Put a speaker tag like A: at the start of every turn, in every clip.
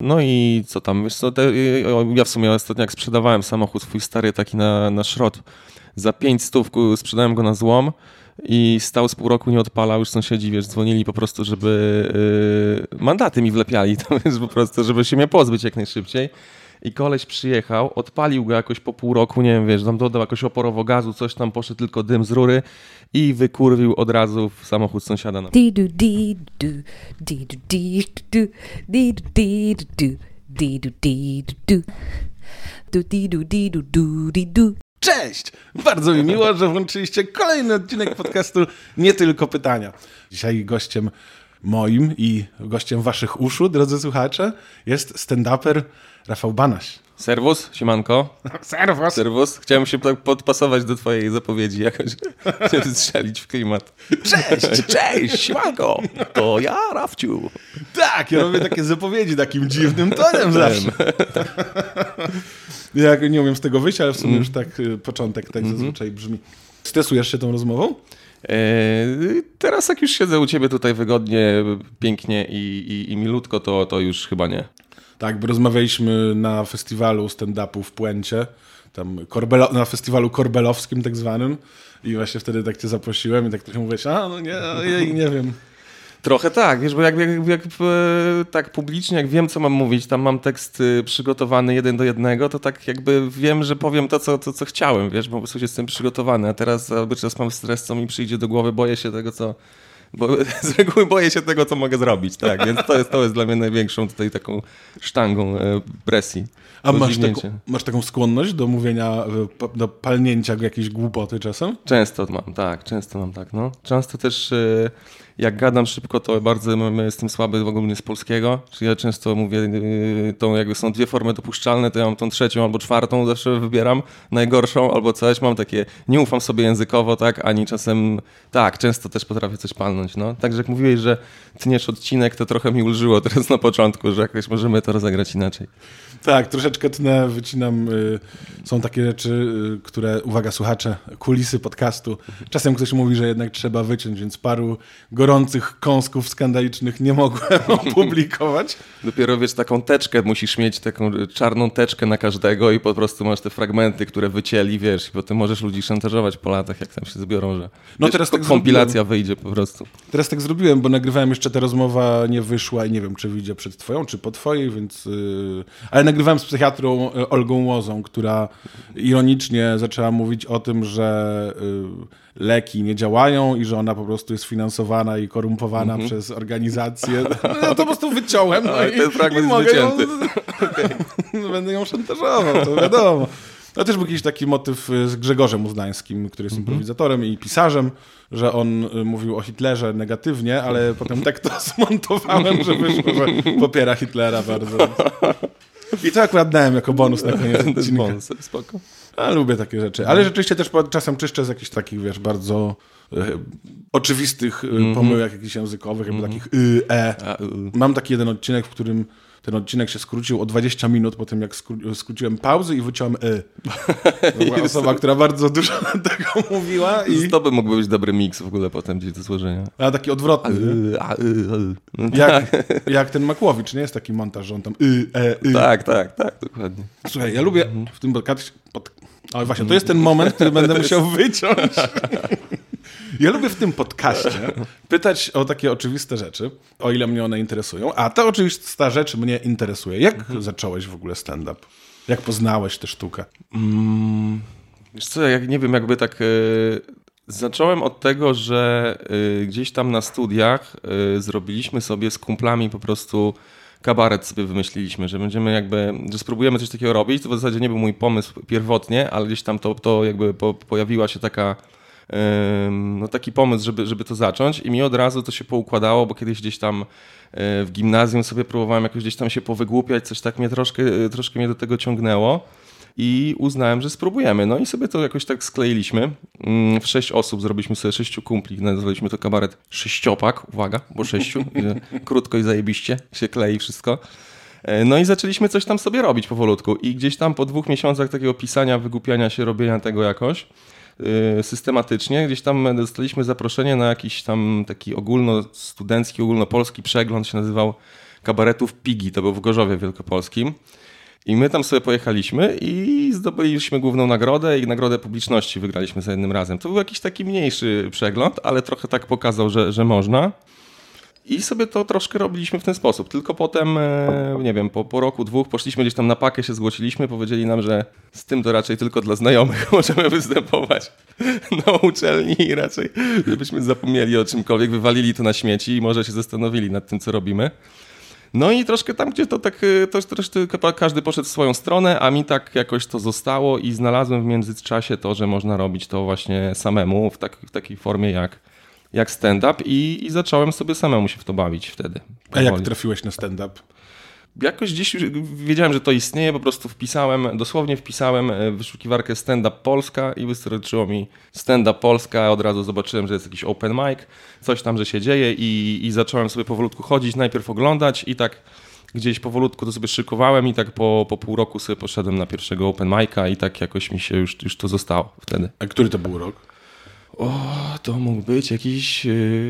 A: No i co tam, wiesz co, ja w sumie ostatnio jak sprzedawałem samochód swój stary taki na szrot, za 500 sprzedałem go na złom i stał z pół roku, nie odpalał, już sąsiedzi, wiesz, dzwonili po prostu, żeby mandaty mi wlepiali, to wiesz, po prostu, żeby się mnie pozbyć jak najszybciej. I koleś przyjechał, odpalił go jakoś po pół roku, nie wiem, wiesz, tam dodał jakoś oporowo gazu, coś tam, poszedł tylko dym z rury i wykurwił od razu w samochód sąsiada.
B: Cześć! Bardzo mi miło, że włączyliście kolejny odcinek podcastu Nie Tylko Pytania. Dzisiaj gościem moim i gościem waszych uszu, drodzy słuchacze, jest stand-uper Rafał Banaś.
A: Serwus, siemanko.
B: Serwus.
A: Serwus. Chciałem się podpasować do twojej zapowiedzi jakoś, chciałem strzelić w klimat. Cześć, siemanko. To ja, Rafciu.
B: Tak, ja robię takie zapowiedzi takim dziwnym tonem zawsze. Ja nie umiem z tego wyjść, ale w sumie już tak początek tak zazwyczaj brzmi. Stresujesz się tą rozmową?
A: Teraz jak już siedzę u ciebie tutaj wygodnie, pięknie i milutko, to już chyba nie.
B: Tak, bo rozmawialiśmy na festiwalu stand-upu w Puencie, tam na festiwalu korbelowskim tak zwanym i właśnie wtedy tak cię zaprosiłem i tak trochę mówisz, nie wiem.
A: Trochę tak, wiesz, bo jak tak publicznie, jak wiem, co mam mówić, tam mam tekst przygotowany 1 do 1, to tak jakby wiem, że powiem to, co chciałem, wiesz, bo po prostu jestem przygotowany, a teraz cały czas mam stres, co mi przyjdzie do głowy, boję się tego, bo z reguły boję się tego, co mogę zrobić, tak, więc to jest dla mnie największą tutaj taką sztangą presji.
B: A masz taką skłonność do mówienia, do palnięcia jakiejś głupoty czasem?
A: Często mam tak, no. Często też jak gadam szybko, to bardzo jestem słaby w ogóle z polskiego, czyli ja często mówię, tą jakby są 2 formy dopuszczalne, to ja mam tą 3. albo 4, zawsze wybieram najgorszą albo coś, mam takie, nie ufam sobie językowo, tak, ani czasem, tak, często też potrafię coś palnąć, no. Także jak mówiłeś, że tniesz odcinek, to trochę mi ulżyło teraz na początku, że jakoś możemy to rozegrać inaczej.
B: Tak, troszeczkę tnę, wycinam. Są takie rzeczy, które, uwaga słuchacze, kulisy podcastu. Czasem ktoś mówi, że jednak trzeba wyciąć, więc paru gorących kąsków skandalicznych nie mogłem opublikować.
A: Dopiero wiesz, taką teczkę musisz mieć, taką czarną teczkę na każdego i po prostu masz te fragmenty, które wycięli, wiesz, i potem możesz ludzi szantażować po latach, jak tam się zbiorą, że
B: no
A: wiesz,
B: teraz tak
A: kompilacja wyjdzie po prostu.
B: Teraz tak zrobiłem, bo nagrywałem jeszcze, ta rozmowa nie wyszła i nie wiem, czy wyjdzie przed twoją, czy po twojej, więc... Ale nagrywałem z psychiatrą Olgą Łozą, która ironicznie zaczęła mówić o tym, że leki nie działają i że ona po prostu jest finansowana i korumpowana przez organizację. Ja to po prostu wyciąłem. No
A: ten fragment jest wycięty.
B: Będę ją szantażował, to wiadomo. To też był jakiś taki motyw z Grzegorzem Uznańskim, który jest improwizatorem i pisarzem, że on mówił o Hitlerze negatywnie, ale potem tak to zmontowałem, że wyszło, że popiera Hitlera bardzo. I to akurat dałem jako bonus na koniec odcinka.
A: Bonus, spoko.
B: A lubię takie rzeczy. Ale rzeczywiście też czasem czyszczę z jakichś takich, wiesz, bardzo oczywistych pomyłek jakichś językowych, jakby takich Mam taki jeden odcinek, w którym ten odcinek się skrócił o 20 minut po tym, jak skróciłem pauzy i wyciąłem To była osoba, która bardzo dużo tego mówiła.
A: I z tobą mógłby być dobry miks w ogóle potem gdzieś do złożenia.
B: A taki odwrotny. Jak ten Makłowicz, nie jest taki montaż, że on tam
A: Tak, dokładnie.
B: Słuchaj, ja lubię w tym podcaście... Ale właśnie, to jest ten moment, który będę musiał wyciąć. Ja lubię w tym podcaście pytać o takie oczywiste rzeczy, o ile mnie one interesują, a ta oczywista rzecz mnie interesuje. Jak zacząłeś w ogóle stand-up? Jak poznałeś tę sztukę?
A: Wiesz co, jak nie wiem, jakby tak... Zacząłem od tego, że gdzieś tam na studiach zrobiliśmy sobie z kumplami po prostu kabaret sobie wymyśliliśmy, że będziemy że spróbujemy coś takiego robić. To w zasadzie nie był mój pomysł pierwotnie, ale gdzieś tam to jakby pojawiła się taki pomysł, żeby to zacząć i mi od razu to się poukładało, bo kiedyś gdzieś tam w gimnazjum sobie próbowałem jakoś gdzieś tam się powygłupiać, coś tak mnie troszkę mnie do tego ciągnęło i uznałem, że spróbujemy. No i sobie to jakoś tak skleiliśmy. W 6 osób zrobiliśmy sobie 6 kumpli, nazwaliśmy to kabaret sześciopak, uwaga, bo 6, krótko i zajebiście się klei wszystko. No i zaczęliśmy coś tam sobie robić powolutku i gdzieś tam po 2 miesiącach takiego pisania, wygłupiania się, robienia tego jakoś systematycznie, gdzieś tam dostaliśmy zaproszenie na jakiś tam taki ogólnostudencki, ogólnopolski przegląd, się nazywał kabaretów Pigi, to był w Gorzowie Wielkopolskim. I my tam sobie pojechaliśmy i zdobyliśmy główną nagrodę i nagrodę publiczności wygraliśmy za jednym razem. To był jakiś taki mniejszy przegląd, ale trochę tak pokazał, że można. I sobie to troszkę robiliśmy w ten sposób. Tylko potem, nie wiem, po roku, 2 poszliśmy gdzieś tam na pakę, się zgłosiliśmy, powiedzieli nam, że z tym to raczej tylko dla znajomych możemy występować na uczelni i raczej żebyśmy zapomnieli o czymkolwiek, wywalili to na śmieci i może się zastanowili nad tym, co robimy. No i troszkę tam, gdzie to tak, każdy poszedł w swoją stronę, a mi tak jakoś to zostało i znalazłem w międzyczasie to, że można robić to właśnie samemu w takiej formie jak stand-up i zacząłem sobie samemu się w to bawić wtedy.
B: A jak trafiłeś na stand-up?
A: Jakoś gdzieś wiedziałem, że to istnieje, po prostu dosłownie wpisałem w wyszukiwarkę stand-up Polska i wystarczyło mi stand-up Polska, od razu zobaczyłem, że jest jakiś open mic, coś tam, że się dzieje i zacząłem sobie powolutku chodzić, najpierw oglądać i tak gdzieś powolutku to sobie szykowałem i tak po pół roku sobie poszedłem na pierwszego open mic'a i tak jakoś mi się już to zostało wtedy.
B: A który to był rok?
A: To mógł być jakiś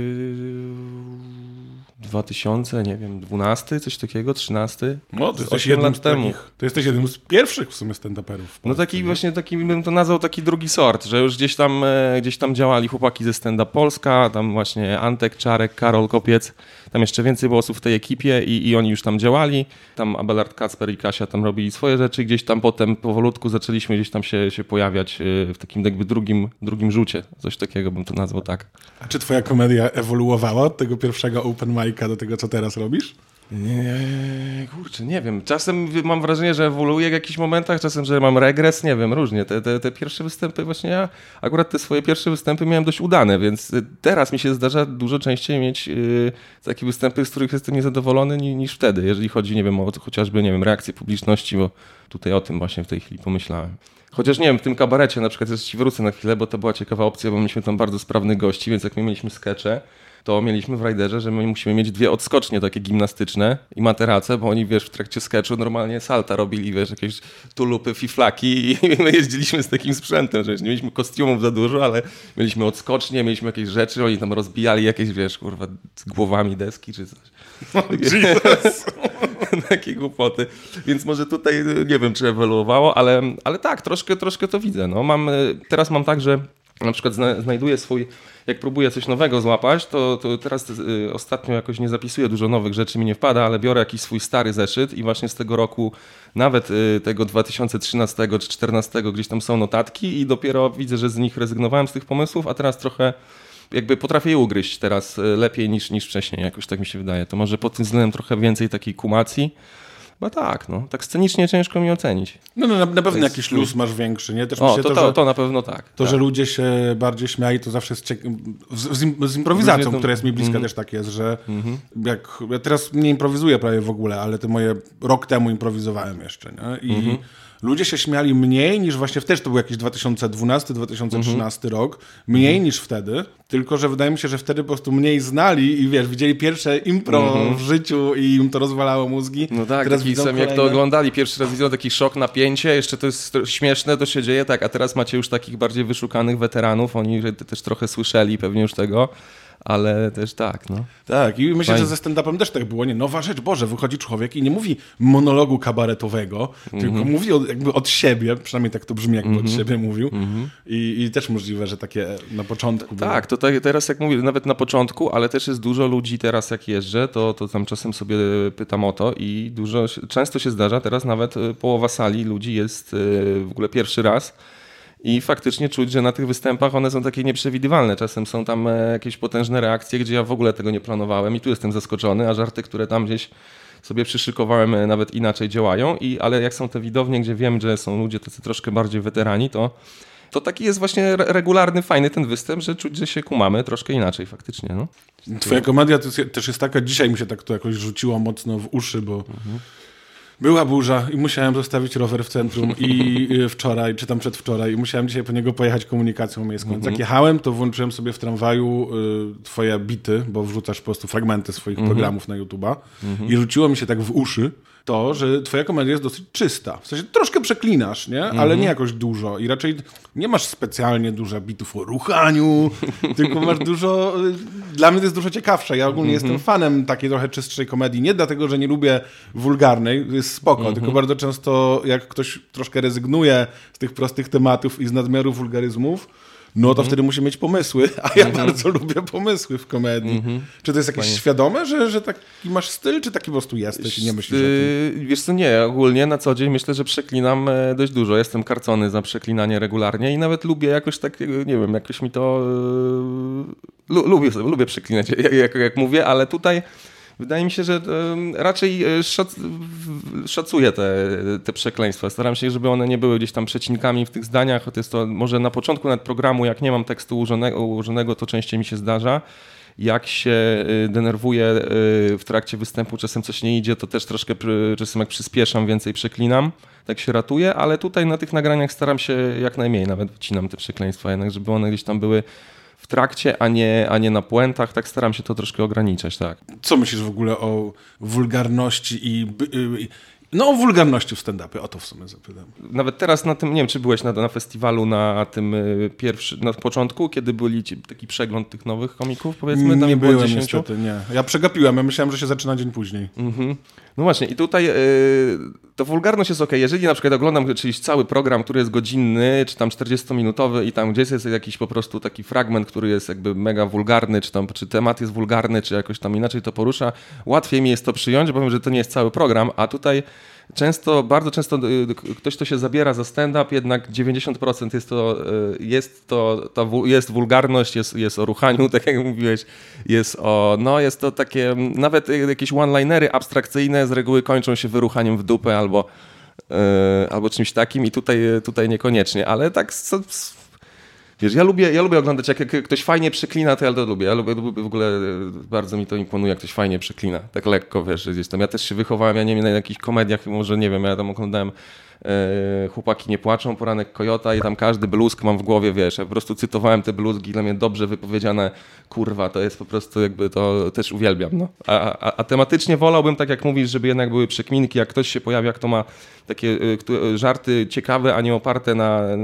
A: 2000, nie wiem, 12, coś takiego, 13.
B: No, to jesteś jednym to jesteś jednym z pierwszych w sumie stand-uperów.
A: No taki bym to nazwał taki drugi sort, że już gdzieś tam działali chłopaki ze Stand Up Polska, tam właśnie Antek, Czarek, Karol Kopiec, tam jeszcze więcej było osób w tej ekipie i oni już tam działali. Tam Abelard Kacper i Kasia tam robili swoje rzeczy, gdzieś tam potem powolutku zaczęliśmy gdzieś tam się pojawiać w takim jakby drugim rzucie, coś takiego bym to nazwał tak.
B: A czy twoja komedia ewoluowała od tego pierwszego open mic'a do tego, co teraz robisz?
A: Nie, kurczę, nie wiem. Czasem mam wrażenie, że ewoluuje w jakichś momentach, czasem, że mam regres, nie wiem, różnie. Te pierwsze występy właśnie akurat te swoje pierwsze występy miałem dość udane, więc teraz mi się zdarza dużo częściej mieć takie występy, z których jestem niezadowolony niż wtedy, jeżeli chodzi, nie wiem, o chociażby, nie wiem, reakcję publiczności, bo tutaj o tym właśnie w tej chwili pomyślałem. Chociaż nie wiem, w tym kabarecie na przykład, jeszcze ci wrócę na chwilę, bo to była ciekawa opcja, bo mieliśmy tam bardzo sprawnych gości, więc jak my mieliśmy skecze, to mieliśmy w Rajderze, że my musimy mieć 2 odskocznie takie gimnastyczne i materace, bo oni, wiesz, w trakcie sketchu normalnie salta robili, wiesz, jakieś tulupy, fiflaki i my jeździliśmy z takim sprzętem, że nie mieliśmy kostiumów za dużo, ale mieliśmy odskocznie, mieliśmy jakieś rzeczy, oni tam rozbijali jakieś, wiesz, kurwa, z głowami deski czy coś. Takie głupoty. Więc może tutaj nie wiem, czy ewoluowało, ale tak, troszkę to widzę. No. Teraz mam tak, że na przykład znajduję jak próbuję coś nowego złapać, to teraz ostatnio jakoś nie zapisuję dużo nowych rzeczy, mi nie wpada, ale biorę jakiś swój stary zeszyt i właśnie z tego roku, nawet tego 2013 czy 2014 gdzieś tam są notatki i dopiero widzę, że z nich rezygnowałem z tych pomysłów, a teraz trochę jakby potrafię je ugryźć teraz lepiej niż wcześniej, jakoś tak mi się wydaje. To może pod tym względem trochę więcej takiej kumacji. Bo tak, no, tak scenicznie ciężko mi ocenić.
B: No na pewno jakiś luz masz większy, nie? Też myślę,
A: to na pewno tak.
B: To, że ludzie się bardziej śmiali, to zawsze jest z improwizacją, która jest mi bliska, też tak jest, że jak ja teraz nie improwizuję prawie w ogóle, ale te moje rok temu improwizowałem jeszcze, nie? I ludzie się śmiali mniej niż właśnie wtedy, to był jakiś 2012-2013 rok, mniej niż wtedy, tylko że wydaje mi się, że wtedy po prostu mniej znali i wiesz, widzieli pierwsze impro w życiu i im to rozwalało mózgi.
A: No tak, teraz taki sam jak to oglądali, pierwszy raz widzą taki szok, napięcie, jeszcze to jest śmieszne, to się dzieje, tak, a teraz macie już takich bardziej wyszukanych weteranów, oni też trochę słyszeli pewnie już tego. Ale też tak, no.
B: Tak, i myślę, że ze stand-upem też tak było. Nie, nowa rzecz, Boże, wychodzi człowiek i nie mówi monologu kabaretowego, tylko mówi jakby od siebie, przynajmniej tak to brzmi, jakby od siebie mówił. I też możliwe, że takie na początku było.
A: Tak, to teraz jak mówię, nawet na początku, ale też jest dużo ludzi teraz jak jeżdżę, to tam czasem sobie pytam o to i często się zdarza, teraz nawet połowa sali ludzi jest w ogóle pierwszy raz. I faktycznie czuć, że na tych występach one są takie nieprzewidywalne. Czasem są tam jakieś potężne reakcje, gdzie ja w ogóle tego nie planowałem i tu jestem zaskoczony, a żarty, które tam gdzieś sobie przyszykowałem, nawet inaczej działają. Ale jak są te widownie, gdzie wiem, że są ludzie tacy troszkę bardziej weterani, to taki jest właśnie regularny, fajny ten występ, że czuć, że się kumamy troszkę inaczej faktycznie. No.
B: Twoja komedia też jest taka, dzisiaj mi się tak to jakoś rzuciło mocno w uszy, bo była burza i musiałem zostawić rower w centrum i wczoraj, czy tam przedwczoraj, i musiałem dzisiaj po niego pojechać komunikacją miejską. Jak jechałem, to włączyłem sobie w tramwaju twoje bity, bo wrzucasz po prostu fragmenty swoich programów na YouTube'a i rzuciło mi się tak w uszy, to, że twoja komedia jest dosyć czysta. W sensie troszkę przeklinasz, nie? Ale nie jakoś dużo. I raczej nie masz specjalnie dużo bitów o ruchaniu, tylko masz dużo... Dla mnie to jest dużo ciekawsze. Ja ogólnie jestem fanem takiej trochę czystszej komedii. Nie dlatego, że nie lubię wulgarnej, to jest spoko, tylko bardzo często jak ktoś troszkę rezygnuje z tych prostych tematów i z nadmiaru wulgaryzmów, no to wtedy musi mieć pomysły, a ja bardzo lubię pomysły w komedii. Czy to jest jakieś świadome, że taki masz styl, czy taki po prostu jesteś i nie myślisz o tym?
A: Wiesz co, nie, ogólnie na co dzień myślę, że przeklinam dość dużo. Jestem karcony za przeklinanie regularnie i nawet lubię jakoś tak, nie wiem, jakoś mi to... Lubię przeklinać, jak mówię, ale tutaj... Wydaje mi się, że raczej szacuję te przekleństwa. Staram się, żeby one nie były gdzieś tam przecinkami w tych zdaniach. To jest to może na początku nawet programu, jak nie mam tekstu ułożonego, to częściej mi się zdarza. Jak się denerwuję w trakcie występu, czasem coś nie idzie, to też troszkę czasem jak przyspieszam, więcej przeklinam. Tak się ratuję, ale tutaj na tych nagraniach staram się jak najmniej, nawet wycinam te przekleństwa, jednak żeby one gdzieś tam były w trakcie, a nie na puentach, tak staram się to troszkę ograniczać, tak.
B: Co myślisz w ogóle o wulgarności o wulgarności w stand-upie, o to w sumie zapytam.
A: Nawet teraz na tym, nie wiem, czy byłeś na festiwalu na tym na początku, kiedy byli taki przegląd tych nowych komików, powiedzmy? Tam
B: nie byłem niestety, nie. Ja przegapiłem, ja myślałem, że się zaczyna dzień później.
A: No właśnie i tutaj to wulgarność jest okej. Jeżeli na przykład oglądam czyjś cały program, który jest godzinny, czy tam 40-minutowy i tam gdzieś jest jakiś po prostu taki fragment, który jest jakby mega wulgarny, czy temat jest wulgarny, czy jakoś tam inaczej to porusza, łatwiej mi jest to przyjąć, bo wiem, że to nie jest cały program, a tutaj bardzo często ktoś, kto się zabiera za stand-up, jednak 90% jest wulgarność, jest o ruchaniu, tak jak mówiłeś, jest to takie, nawet jakieś one-linery abstrakcyjne z reguły kończą się wyruchaniem w dupę albo czymś takim i tutaj niekoniecznie, ale tak wiesz, ja lubię oglądać, jak ktoś fajnie przeklina, to ja to lubię. Ja lubię w ogóle, bardzo mi to imponuje, jak ktoś fajnie przeklina. Tak lekko, wiesz, gdzieś tam. Ja też się wychowałem, ja nie wiem, na jakichś komediach, może nie wiem, ja tam oglądałem Chłopaki nie płaczą, Poranek Kojota i tam każdy bluzg mam w głowie, wiesz, ja po prostu cytowałem te bluzgi, dla mnie dobrze wypowiedziane, kurwa, to jest po prostu jakby, to też uwielbiam, no. A tematycznie wolałbym, tak jak mówisz, żeby jednak były przekminki, jak ktoś się pojawia, kto ma takie żarty ciekawe, a nie oparte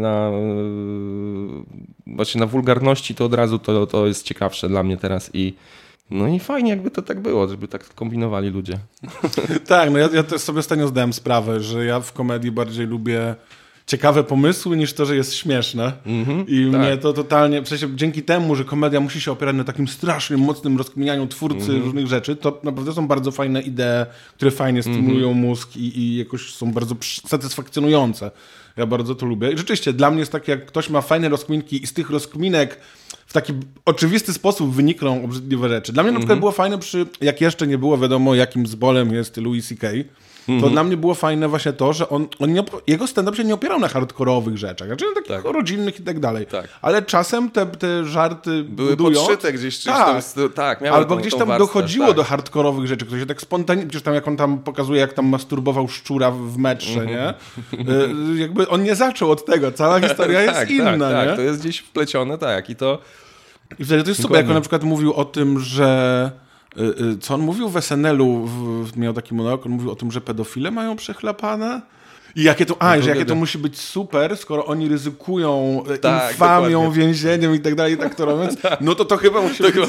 A: właśnie na wulgarności, to od razu to jest ciekawsze dla mnie teraz no i fajnie jakby to tak było, żeby tak kombinowali ludzie.
B: Tak, no ja też sobie ostatnio zdałem sprawę, że ja w komedii bardziej lubię ciekawe pomysły niż to, że jest śmieszne. I tak. Mnie to totalnie, w sensie dzięki temu, że komedia musi się opierać na takim strasznym, mocnym rozkminianiu twórcy różnych rzeczy, to naprawdę są bardzo fajne idee, które fajnie stymulują mózg i jakoś są bardzo satysfakcjonujące. Ja bardzo to lubię. I rzeczywiście, dla mnie jest tak, jak ktoś ma fajne rozkminki i z tych rozkminek w taki oczywisty sposób wynikną obrzydliwe rzeczy. Dla mnie na przykład było fajne jak jeszcze nie było wiadomo, jakim zbolem jest Louis C.K., to dla mnie było fajne właśnie to, że jego stand-up się nie opierał na hardkorowych rzeczach, znaczy na takich rodzinnych i tak dalej. Tak. Ale czasem te żarty
A: były podszyte gdzieś.
B: Albo gdzieś tam dochodziło do hardkorowych rzeczy. Ktoś się tak spontanicznie, gdzieś tam jak on tam pokazuje, jak tam masturbował szczura w metrze, nie? Jakby on nie zaczął od tego. Cała historia jest inna, nie?
A: Tak, to jest gdzieś wplecione, tak. I
B: wtedy to jest super, jak on na przykład mówił o tym, że co on mówił w SNL-u, miał taki monolog, on mówił o tym, że pedofile mają przechlapane. I jakie to musi być super, skoro oni ryzykują infamią, dokładnie. Więzieniem i tak dalej, tak to robiąc, no to chyba musi być...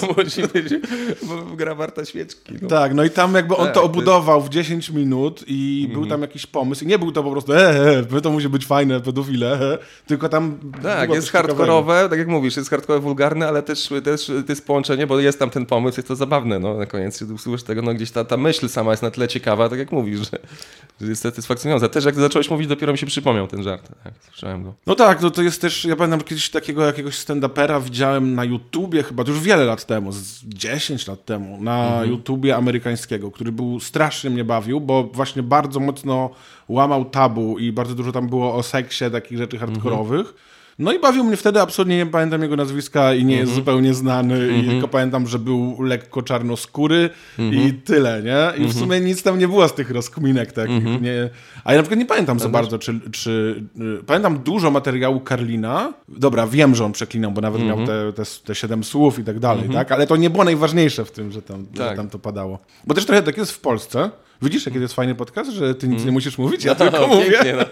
A: bo gra warta świeczki. No.
B: Tak, no i tam jakby on to obudował w 10 minut i był tam jakiś pomysł i nie był to po prostu to musi być fajne, pedofile, tylko tam...
A: Tak, jest hardkorowe, tak jak mówisz, jest hardkorowe, wulgarne, ale też to jest połączenie, bo jest tam ten pomysł, jest to zabawne, no na koniec usłyszysz tego, no gdzieś ta myśl sama jest na tyle ciekawa, tak jak mówisz, że jest satysfakcjonująca. Też jak zacząłeś mówić, dopiero mi się przypomniał ten żart. Tak, słyszałem go.
B: No tak, no to jest też, ja pamiętam kiedyś jakiegoś stand-upera widziałem na YouTubie, chyba to już wiele lat temu, 10 lat temu, na YouTubie amerykańskiego, który strasznie mnie bawił, bo właśnie bardzo mocno łamał tabu i bardzo dużo tam było o seksie, takich rzeczy hardkorowych. No i bawił mnie wtedy, absolutnie nie pamiętam jego nazwiska i nie jest zupełnie znany i tylko pamiętam, że był lekko czarnoskóry i tyle, nie? I w sumie nic tam nie było z tych rozkminek takich, nie? A ja na przykład nie pamiętam za bardzo, czy pamiętam dużo materiału Karlina. Dobra, wiem, że on przeklinał, bo nawet miał te 7 słów i tak dalej, tak? Ale to nie było najważniejsze w tym, że tam to padało. Bo też trochę tak jest w Polsce, Widzisz, jaki to jest fajny podcast, że ty nic nie musisz mówić, ja tylko mówię.
A: Pięknie, no.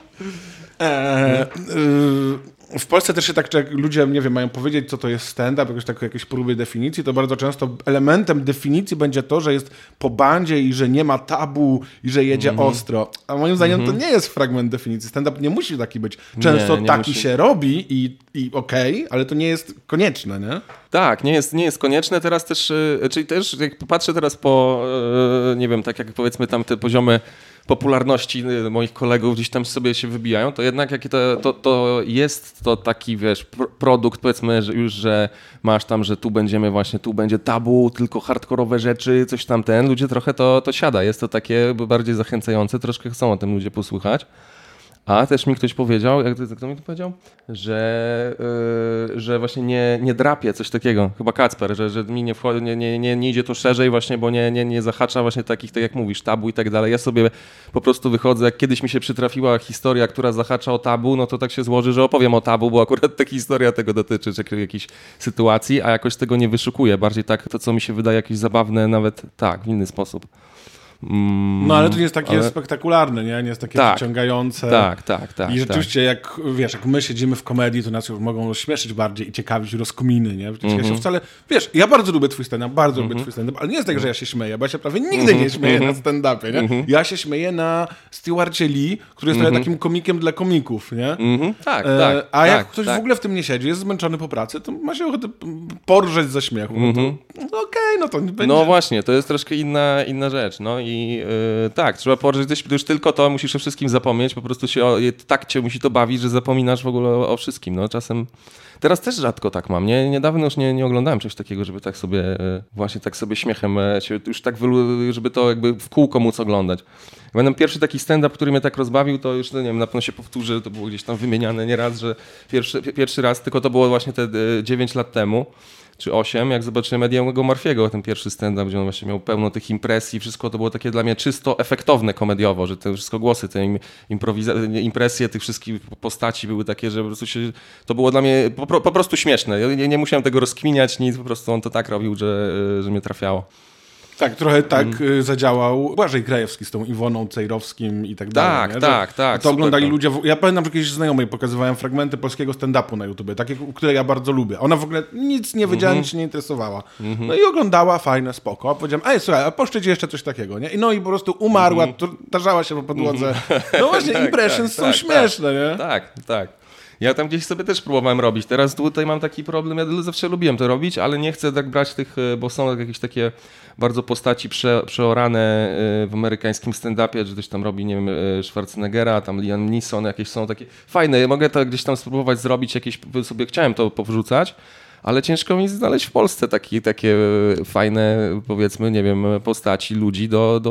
B: W Polsce też się tak, jak ludzie, nie wiem, mają powiedzieć, co to jest stand-up, jakieś próby definicji, to bardzo często elementem definicji będzie to, że jest po bandzie i że nie ma tabu i że jedzie ostro. A moim zdaniem to nie jest fragment definicji. Stand-up nie musi taki być. Często
A: nie
B: taki
A: musi.
B: się robi i okej, ale to nie jest konieczne, nie?
A: Tak, nie jest konieczne. Teraz też, czyli też jak patrzę teraz po, nie wiem, tak jak powiedzmy tam te poziomy popularności moich kolegów gdzieś tam sobie się wybijają, to jednak jaki to jest to taki, wiesz, produkt, powiedzmy, że już, że masz tam, że tu będzie tabu, tylko hardkorowe rzeczy, coś tam ludzie trochę to siada. Jest to takie bardziej zachęcające, troszkę chcą o tym ludzie posłuchać. A też mi ktoś powiedział, kto mi to powiedział? Że właśnie nie drapie, coś takiego, chyba Kacper, że mi nie wchodzi, nie idzie to szerzej właśnie, bo nie zahacza właśnie takich, tak jak mówisz, tabu i tak dalej. Ja sobie po prostu wychodzę, jak kiedyś mi się przytrafiła historia, która zahacza o tabu, no to tak się złoży, że opowiem o tabu, bo akurat ta historia tego dotyczy, czy jakiejś sytuacji, a jakoś tego nie wyszukuję. Bardziej tak to, co mi się wydaje jakieś zabawne, nawet tak, w inny sposób.
B: No ale to nie jest takie spektakularne, nie jest takie przyciągające.
A: Tak.
B: I rzeczywiście jak my siedzimy w komedii, to nas już mogą rozśmieszyć bardziej i ciekawić rozkminy, nie? Ja się wcale, ja bardzo lubię twój stand-up, ale nie jest tak, że ja się śmieję, bo ja się prawie nigdy nie śmieję na stand-upie, nie? Ja się śmieję na Stewarcie Lee, który jest trochę takim komikiem dla komików, nie? A jak ktoś w ogóle w tym nie siedzi, jest zmęczony po pracy, to ma się ochotę porżeć ze śmiechu. No to będzie.
A: No właśnie, to jest troszkę inna rzecz, no i tak, trzeba porżeć, już tylko to, musisz o wszystkim zapomnieć, po prostu tak cię musi to bawić, że zapominasz w ogóle o wszystkim, no czasem, teraz też rzadko tak mam, niedawno już nie oglądałem czegoś takiego, żeby tak sobie, właśnie tak sobie śmiechem, już tak żeby to jakby w kółko móc oglądać. Pamiętam pierwszy taki stand-up, który mnie tak rozbawił, to już, nie wiem, na pewno się powtórzy, to było gdzieś tam wymieniane nieraz, że pierwszy raz, tylko to było właśnie te 9 lat temu, czy 8, jak zobaczyłem Ediego Murphy'ego, ten pierwszy stand-up, gdzie on właśnie miał pełno tych impresji, wszystko to było takie dla mnie czysto efektowne komediowo, że te wszystko głosy, te impresje tych wszystkich postaci były takie, że po prostu to było dla mnie po prostu śmieszne. Ja nie musiałem tego rozkminiać, nic, po prostu on to tak robił, że mnie trafiało.
B: Tak, trochę tak zadziałał Błażej Krajewski z tą Iwoną Cejrowskim i tak dalej.
A: Tak.
B: To oglądali ludzie. Ja pamiętam, że kiedyś znajomej pokazywałem fragmenty polskiego stand-upu na YouTubie, takie, które ja bardzo lubię. Ona w ogóle nic nie wiedziała, nic się nie interesowała. No i oglądała, fajne, spoko. A powiedziałem, słuchaj, a poszczę ci jeszcze coś takiego, nie? No i po prostu umarła, tarzała się po podłodze. No właśnie, impressions są śmieszne, nie?
A: Tak. Ja tam gdzieś sobie też próbowałem robić. Teraz tutaj mam taki problem, ja zawsze lubiłem to robić, ale nie chcę tak brać tych, bo są jakieś takie bardzo postaci przeorane w amerykańskim stand-upie, że ktoś tam robi, nie wiem, Schwarzeneggera, tam Liam Neeson, jakieś są takie fajne. Ja mogę to gdzieś tam spróbować zrobić, jakieś sobie chciałem to powrzucać, ale ciężko mi znaleźć w Polsce takie fajne, powiedzmy, nie wiem, postaci ludzi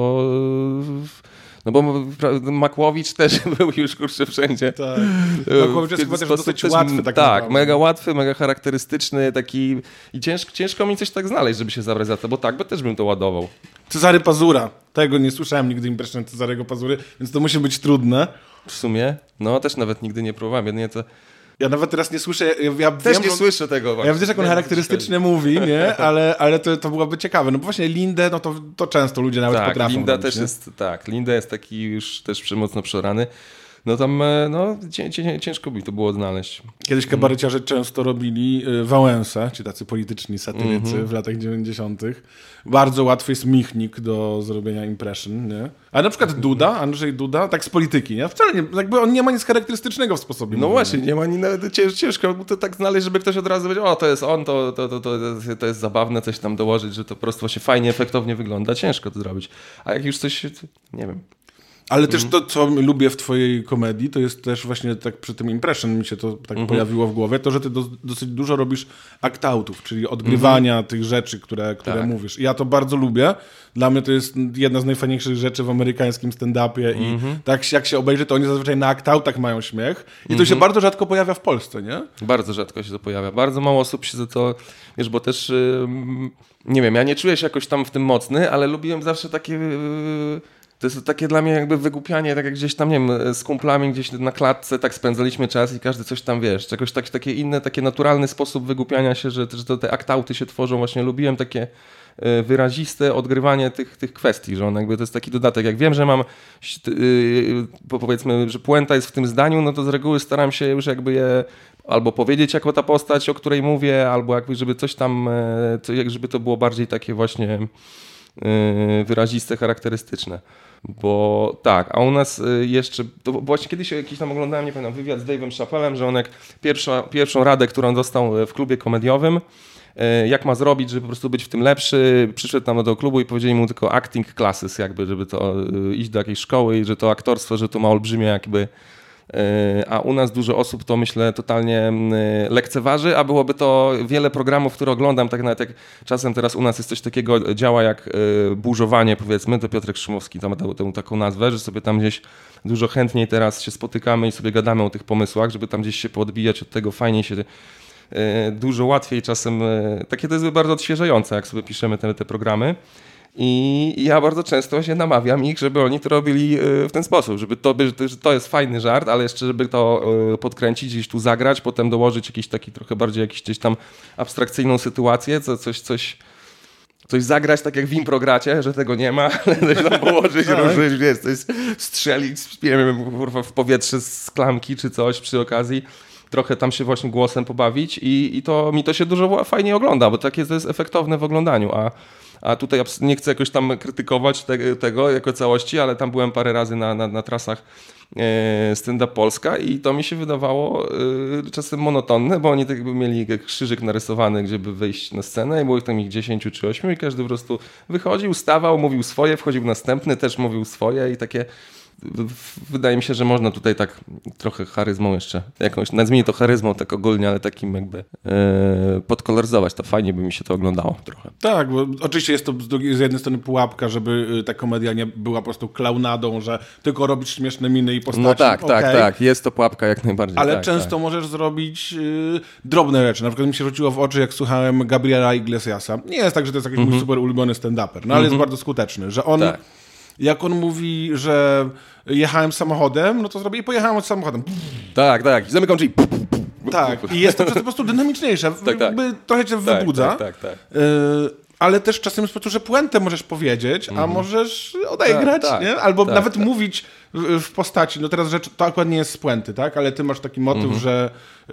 A: no bo Makłowicz też był już kurczę wszędzie.
B: Tak. Makłowicz jest chyba też dosyć łatwy.
A: Tak, mega łatwy, mega charakterystyczny taki i ciężko mi coś tak znaleźć, żeby się zabrać za to, bo też bym to ładował.
B: Cezary Pazura. Tego nie słyszałem nigdy impression Cezarego Pazury, więc to musi być trudne.
A: W sumie? No też nawet nigdy nie próbowałem. Jedynie to...
B: Ja nawet teraz nie słyszę.
A: Też nie słyszę tego właśnie.
B: Ja wiem, jak on charakterystycznie mówi, nie? Ale to byłoby ciekawe. No bo właśnie Lindę, no to często ludzie nawet potrafią
A: Linda
B: robić,
A: też
B: nie?
A: jest, Linda jest taki już też mocno przorany. No tam, ciężko by to było odnaleźć.
B: Kiedyś kabareciarze często robili Wałęsę, ci tacy polityczni satyrycy w latach 90. Bardzo łatwy jest Michnik do zrobienia impression, nie? A na przykład Duda, Andrzej Duda, tak z polityki, nie? Wcale nie, jakby on nie ma nic charakterystycznego w sposobie.
A: No właśnie, nie ma nawet ciężko to tak znaleźć, żeby ktoś od razu powiedział, to jest on, to jest zabawne, coś tam dołożyć, że to po prostu właśnie fajnie, efektownie wygląda. Ciężko to zrobić. A jak już coś, nie wiem.
B: Ale też to, co lubię w twojej komedii, to jest też właśnie tak przy tym impression mi się to tak pojawiło w głowie, to, że ty dosyć dużo robisz act-outów, czyli odgrywania tych rzeczy, które mówisz. I ja to bardzo lubię. Dla mnie to jest jedna z najfajniejszych rzeczy w amerykańskim stand-upie i tak jak się obejrzy, to oni zazwyczaj na act-outach mają śmiech i to się bardzo rzadko pojawia w Polsce, nie?
A: Bardzo rzadko się to pojawia. Bardzo mało osób się za to, wiesz, bo też, nie wiem, ja nie czuję się jakoś tam w tym mocny, ale lubiłem zawsze takie... To jest takie dla mnie jakby wygłupianie, tak jak gdzieś tam, nie wiem, z kumplami gdzieś na klatce tak spędzaliśmy czas i każdy coś tam, wiesz, jakoś takie inne, takie naturalny sposób wygłupiania się, że te aktauty się tworzą. Właśnie lubiłem takie wyraziste odgrywanie tych kwestii, że on jakby to jest taki dodatek. Jak wiem, że mam, powiedzmy, że puenta jest w tym zdaniu, no to z reguły staram się już jakby je albo powiedzieć jako ta postać, o której mówię, albo jakby żeby coś tam, żeby to było bardziej takie właśnie wyraziste, charakterystyczne. Bo tak, a u nas jeszcze, to właśnie kiedyś jakiś tam oglądałem, nie pamiętam, wywiad z Dave'em Chappellem, że on jak pierwszą radę, którą dostał w klubie komediowym, jak ma zrobić, żeby po prostu być w tym lepszy, przyszedł tam do klubu i powiedzieli mu tylko acting classes, jakby, żeby to iść do jakiejś szkoły i że to aktorstwo, że to ma olbrzymie jakby, a u nas dużo osób to myślę totalnie lekceważy, a byłoby to wiele programów, które oglądam, tak nawet jak czasem teraz u nas jest coś takiego, działa jak burzowanie, powiedzmy, to Piotrek Szumowski tam ma tę taką nazwę, że sobie tam gdzieś dużo chętniej teraz się spotykamy i sobie gadamy o tych pomysłach, żeby tam gdzieś się poodbijać od tego, fajniej się dużo łatwiej czasem, takie to jest bardzo odświeżające, jak sobie piszemy te programy. I ja bardzo często się namawiam ich, żeby oni to robili w ten sposób, że to jest fajny żart, ale jeszcze żeby to podkręcić, gdzieś tu zagrać, potem dołożyć jakiś taki trochę bardziej jakiś gdzieś tam abstrakcyjną sytuację, coś zagrać tak jak w improgracie, że tego nie ma, ale coś tam położyć, ruszyć, wiesz, coś strzelić, nie wiem, w powietrze z klamki czy coś przy okazji. Trochę tam się właśnie głosem pobawić i to mi to się dużo fajnie ogląda, bo takie to jest efektowne w oglądaniu, a tutaj nie chcę jakoś tam krytykować tego jako całości, ale tam byłem parę razy na trasach Stand Up Polska i to mi się wydawało czasem monotonne, bo oni tak jakby mieli krzyżyk narysowany, gdzie by wyjść na scenę i było ich tam 10 czy 8 i każdy po prostu wychodził, stawał, mówił swoje, wchodził następny, też mówił swoje i takie. Wydaje mi się, że można tutaj tak trochę charyzmą jeszcze, jakąś, nazwijmy to charyzmą tak ogólnie, ale takim jakby podkoloryzować, to fajnie by mi się to oglądało trochę.
B: Tak, bo oczywiście jest to z jednej strony pułapka, żeby ta komedia nie była po prostu klaunadą, że tylko robić śmieszne miny i postaci.
A: No tak, tak, jest to pułapka jak najbardziej.
B: Ale
A: tak,
B: często możesz zrobić drobne rzeczy. Na przykład mi się rzuciło w oczy, jak słuchałem Gabriela Iglesiasa. Nie jest tak, że to jest jakiś mój super ulubiony stand-uper, no ale jest bardzo skuteczny, że on... Tak. Jak on mówi, że jechałem samochodem, no to zrobię i pojechałem od samochodem.
A: Tak, i zamykam drzwi.
B: Tak, i jest to po prostu dynamiczniejsze. Jakby trochę cię wybudza.
A: Tak.
B: Ale też czasem jest po prostu, że puentę możesz powiedzieć, a możesz odegrać, nie? Albo nawet mówić w postaci. No teraz rzecz, to akurat nie jest z puenty, tak? Ale ty masz taki motyw, że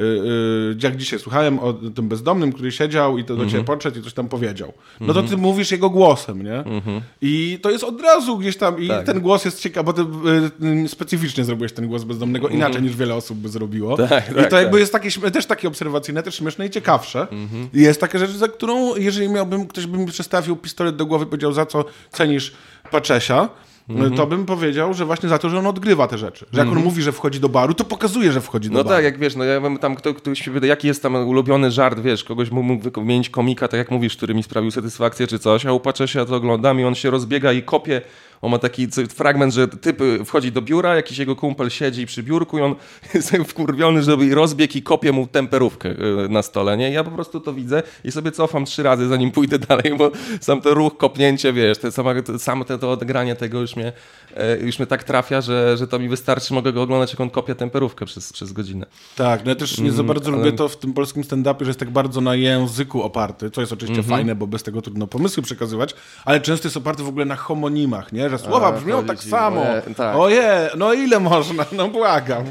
B: jak dzisiaj słuchałem o tym bezdomnym, który siedział i to do ciebie podszedł i coś tam powiedział. No to ty mówisz jego głosem, nie? I to jest od razu gdzieś tam i ten głos jest ciekawy, bo ty specyficznie zrobiłeś ten głos bezdomnego inaczej niż wiele osób by zrobiło. I to jakby jest też takie obserwacyjne, też śmieszne i ciekawsze. I jest taka rzecz, za którą, jeżeli ktoś by mi przestawił pistolet do głowy i powiedział, za co cenisz Paczesia, to bym powiedział, że właśnie za to, że on odgrywa te rzeczy. Że jak on mówi, że wchodzi do baru, to pokazuje, że wchodzi do baru.
A: No tak, jak wiesz, no ja bym tam ktoś się pyta, jaki jest tam ulubiony żart, wiesz, kogoś mógł wymienić komika, tak jak mówisz, który mi sprawił satysfakcję czy coś, a u Paczesia to oglądam i on się rozbiega i kopie. On ma taki fragment, że typ wchodzi do biura, jakiś jego kumpel siedzi przy biurku i on jest wkurwiony, żeby rozbiegł i kopie mu temperówkę na stole, nie? Ja po prostu to widzę i sobie cofam 3 razy, zanim pójdę dalej, bo sam ten ruch, kopnięcie, wiesz, samo to odegranie tego już mnie tak trafia, że to mi wystarczy, mogę go oglądać, jak on kopie temperówkę przez godzinę.
B: Tak, no ja też nie za bardzo lubię to w tym polskim stand-upie, że jest tak bardzo na języku oparty, co jest oczywiście fajne, bo bez tego trudno pomysły przekazywać, ale często jest oparty w ogóle na homonimach, nie? Że słowa brzmią tak samo. Oje, no ile można? No błagam.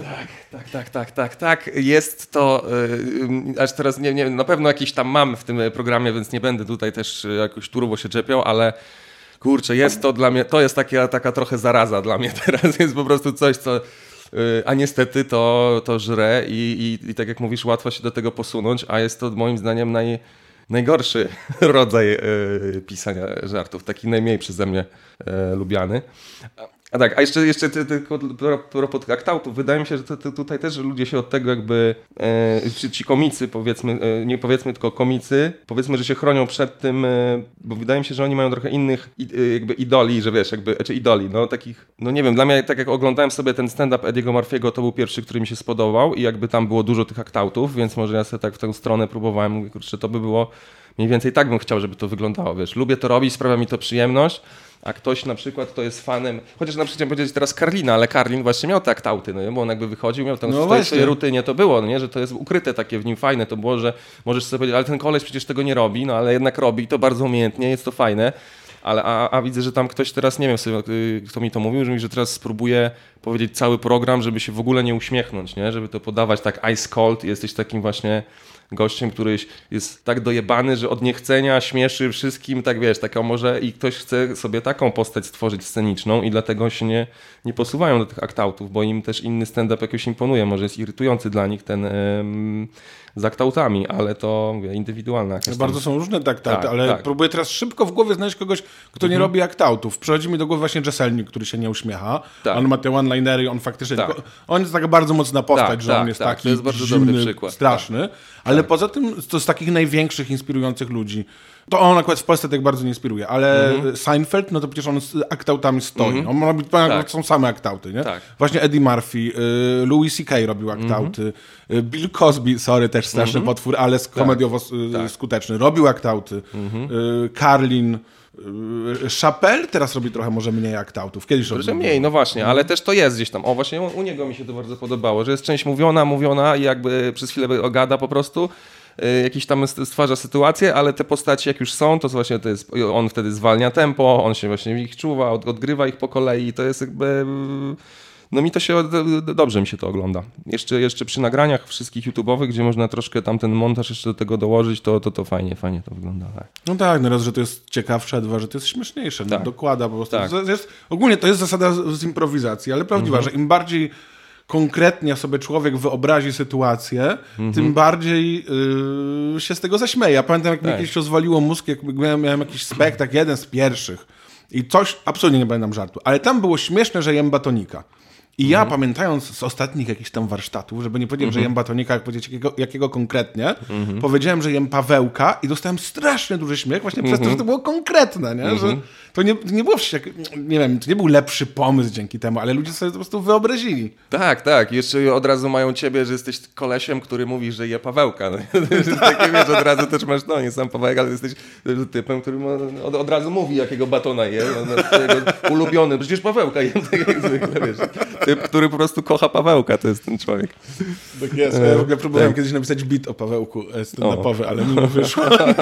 A: Tak. Jest to, aż teraz nie wiem, na pewno jakiś tam mam w tym programie, więc nie będę tutaj też jakoś turbo się czepiał, ale kurczę, jest to dla mnie, to jest taka trochę zaraza dla mnie teraz. Jest po prostu coś, co... A niestety to żre i tak jak mówisz, łatwo się do tego posunąć, a jest to moim zdaniem najgorszy rodzaj pisania żartów, taki najmniej przeze mnie lubiany. A tak, a jeszcze tylko propos aktautów, wydaje mi się, że tutaj też ludzie się od tego jakby, ci komicy powiedzmy, nie powiedzmy tylko komicy, powiedzmy, że się chronią przed tym, bo wydaje mi się, że oni mają trochę innych jakby idoli, że wiesz, jakby, czy idoli, no takich, no nie wiem, dla mnie tak jak oglądałem sobie ten stand-up Ediego Murphy'ego, to był pierwszy, który mi się spodobał i jakby tam było dużo tych aktautów, więc może ja sobie tak w tę stronę próbowałem, mówię, kurczę, to by było mniej więcej tak bym chciał, żeby to wyglądało, wiesz. Lubię to robić, sprawia mi to przyjemność, a ktoś na przykład to jest fanem, chociaż na przykład chciałem powiedzieć teraz Karlina, ale Karlin właśnie miał te aktauty, no nie? Bo on jakby wychodził, miał tam w swojej rutynie to było, no nie? Że to jest ukryte takie w nim fajne, to było, że możesz sobie powiedzieć, ale ten koleś przecież tego nie robi, no ale jednak robi i to bardzo umiejętnie, jest to fajne. Ale a widzę, że tam ktoś teraz, nie wiem sobie, kto mi to mówił, że teraz spróbuje powiedzieć cały program, żeby się w ogóle nie uśmiechnąć, nie? Żeby to podawać tak ice cold, jesteś takim właśnie gościem, który jest tak dojebany, że od niechcenia śmieszy wszystkim, tak wiesz, taką może i ktoś chce sobie taką postać stworzyć sceniczną i dlatego się nie posuwają do tych aktautów, bo im też inny stand-up jakoś imponuje, może jest irytujący dla nich ten z aktautami, ale to mówię, indywidualna.
B: Bardzo są różne aktauty, ale próbuję teraz szybko w głowie znaleźć kogoś, kto nie robi aktautów. Przychodzi mi do głowy właśnie Jesselnik, który się nie uśmiecha. On ma te one-linery, on faktycznie... On jest taka bardzo mocna postać, że on jest taki
A: to jest bardzo
B: zimny,
A: dobry przykład,
B: straszny. Ale poza tym to z takich największych inspirujących ludzi. To on akurat w Polsce tak bardzo nie inspiruje, ale Seinfeld, no to przecież on z aktautami stoi. On robi, są same aktauty, nie? Właśnie Eddie Murphy, Louis C.K. robił aktauty, Bill Cosby, sorry, też straszny potwór, ale komediowo skuteczny, robił aktauty, Carlin, Chappelle teraz robi trochę może mniej aktautów. Kiedyś robił
A: mniej, no właśnie, ale też to jest gdzieś tam. O, właśnie u niego mi się to bardzo podobało, że jest część mówiona i jakby przez chwilę gada po prostu, jakiś tam stwarza sytuację, ale te postacie jak już są, to właśnie to jest, on wtedy zwalnia tempo, on się właśnie ich czuwa, odgrywa ich po kolei i to jest jakby... No mi to się, dobrze mi się to ogląda. Jeszcze przy nagraniach wszystkich YouTube'owych, gdzie można troszkę tam ten montaż jeszcze do tego dołożyć, to fajnie to wygląda. Tak.
B: No tak, no raz, że to jest ciekawsze, a dwa, że to jest śmieszniejsze. No, dokłada po prostu. Ogólnie to jest zasada z improwizacji, ale prawdziwa, że im bardziej konkretnie sobie człowiek wyobrazi sytuację, tym bardziej się z tego zaśmieje. Ja pamiętam, jak mi kiedyś rozwaliło mózg, jak miałem jakiś spektakl, jeden z pierwszych i coś, absolutnie nie pamiętam żartu, ale tam było śmieszne, że jem batonika. I ja pamiętając z ostatnich jakichś tam warsztatów, żeby nie powiedzieć, że jem batonika, jak powiedzieć jakiego konkretnie, powiedziałem, że jem Pawełka i dostałem strasznie duży śmiech właśnie przez to, że to było konkretne, nie? Że to nie było, nie wiem, to nie był lepszy pomysł dzięki temu, ale ludzie sobie to po prostu wyobrazili.
A: Tak. Jeszcze od razu mają ciebie, że jesteś kolesiem, który mówi, że je Pawełka. No. Takie wiesz, od razu też masz, no nie sam Pawełek, ale jesteś typem, który od razu mówi, jakiego batona je, jego ulubiony. Przecież Pawełka jem, tak jak zwykle, wiesz. Typ, który po prostu kocha Pawełka, to jest ten człowiek.
B: Tak jest. Ja w ogóle próbowałem kiedyś napisać beat o Pawełku stand-upowy, ale mi nie wyszło.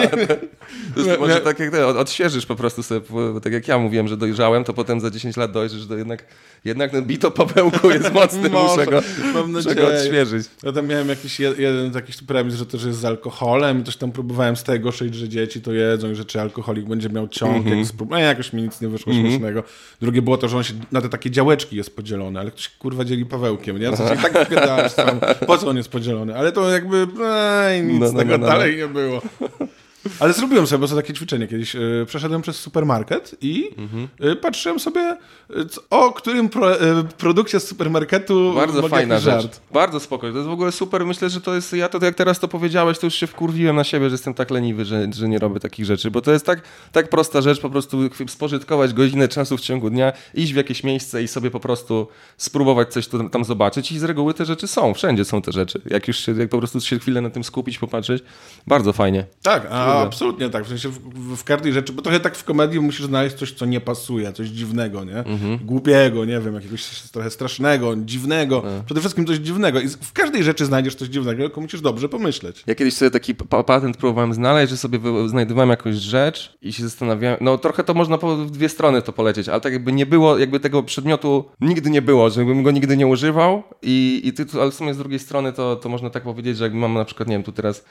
A: Może tak jak odświeżysz po prostu sobie, tak jak ja mówiłem, że dojrzałem, to potem za 10 lat dojrzysz, że jednak ten beat o Pawełku jest mocny, muszę go odświeżyć.
B: Ja tam miałem jeden taki premis, że to jest z alkoholem i też tam próbowałem z tego szyć, że dzieci to jedzą i że czy alkoholik będzie miał ciąg, jakoś mi nic nie wyszło śmiesznego. Drugie było to, że on się na te takie działeczki jest podzielony, ale ktoś kurwa dzieli Pawełkiem, nie? Co się tak wpierdałaś sam, po co on jest podzielony? Ale to jakby nic z tego dalej nie było. Ale zrobiłem sobie takie ćwiczenie kiedyś. Przeszedłem przez supermarket i patrzyłem sobie, o którym produkcie z supermarketu
A: bardzo fajna rzecz. Bardzo spokojnie. To jest w ogóle super. Myślę, że to jest, ja to jak teraz to powiedziałeś, to już się wkurwiłem na siebie, że jestem tak leniwy, że nie robię takich rzeczy, bo to jest tak prosta rzecz, po prostu spożytkować godzinę czasu w ciągu dnia, iść w jakieś miejsce i sobie po prostu spróbować coś tam zobaczyć i z reguły te rzeczy są. Wszędzie są te rzeczy. Jak po prostu się chwilę na tym skupić, popatrzeć, bardzo fajnie.
B: Tak, absolutnie tak. W sensie w każdej rzeczy, bo trochę tak w komedii musisz znaleźć coś, co nie pasuje, coś dziwnego, nie? Głupiego, nie wiem, jakiegoś trochę strasznego, dziwnego. Przede wszystkim coś dziwnego. I w każdej rzeczy znajdziesz coś dziwnego, tylko musisz dobrze pomyśleć.
A: Ja kiedyś sobie taki patent próbowałem znaleźć, że sobie znajdowałem jakąś rzecz i się zastanawiałem, no trochę to można w dwie strony to polecieć, ale tak jakby nie było, jakby tego przedmiotu nigdy nie było, żebym go nigdy nie używał ale w sumie z drugiej strony to można tak powiedzieć, że jak mam na przykład, nie wiem,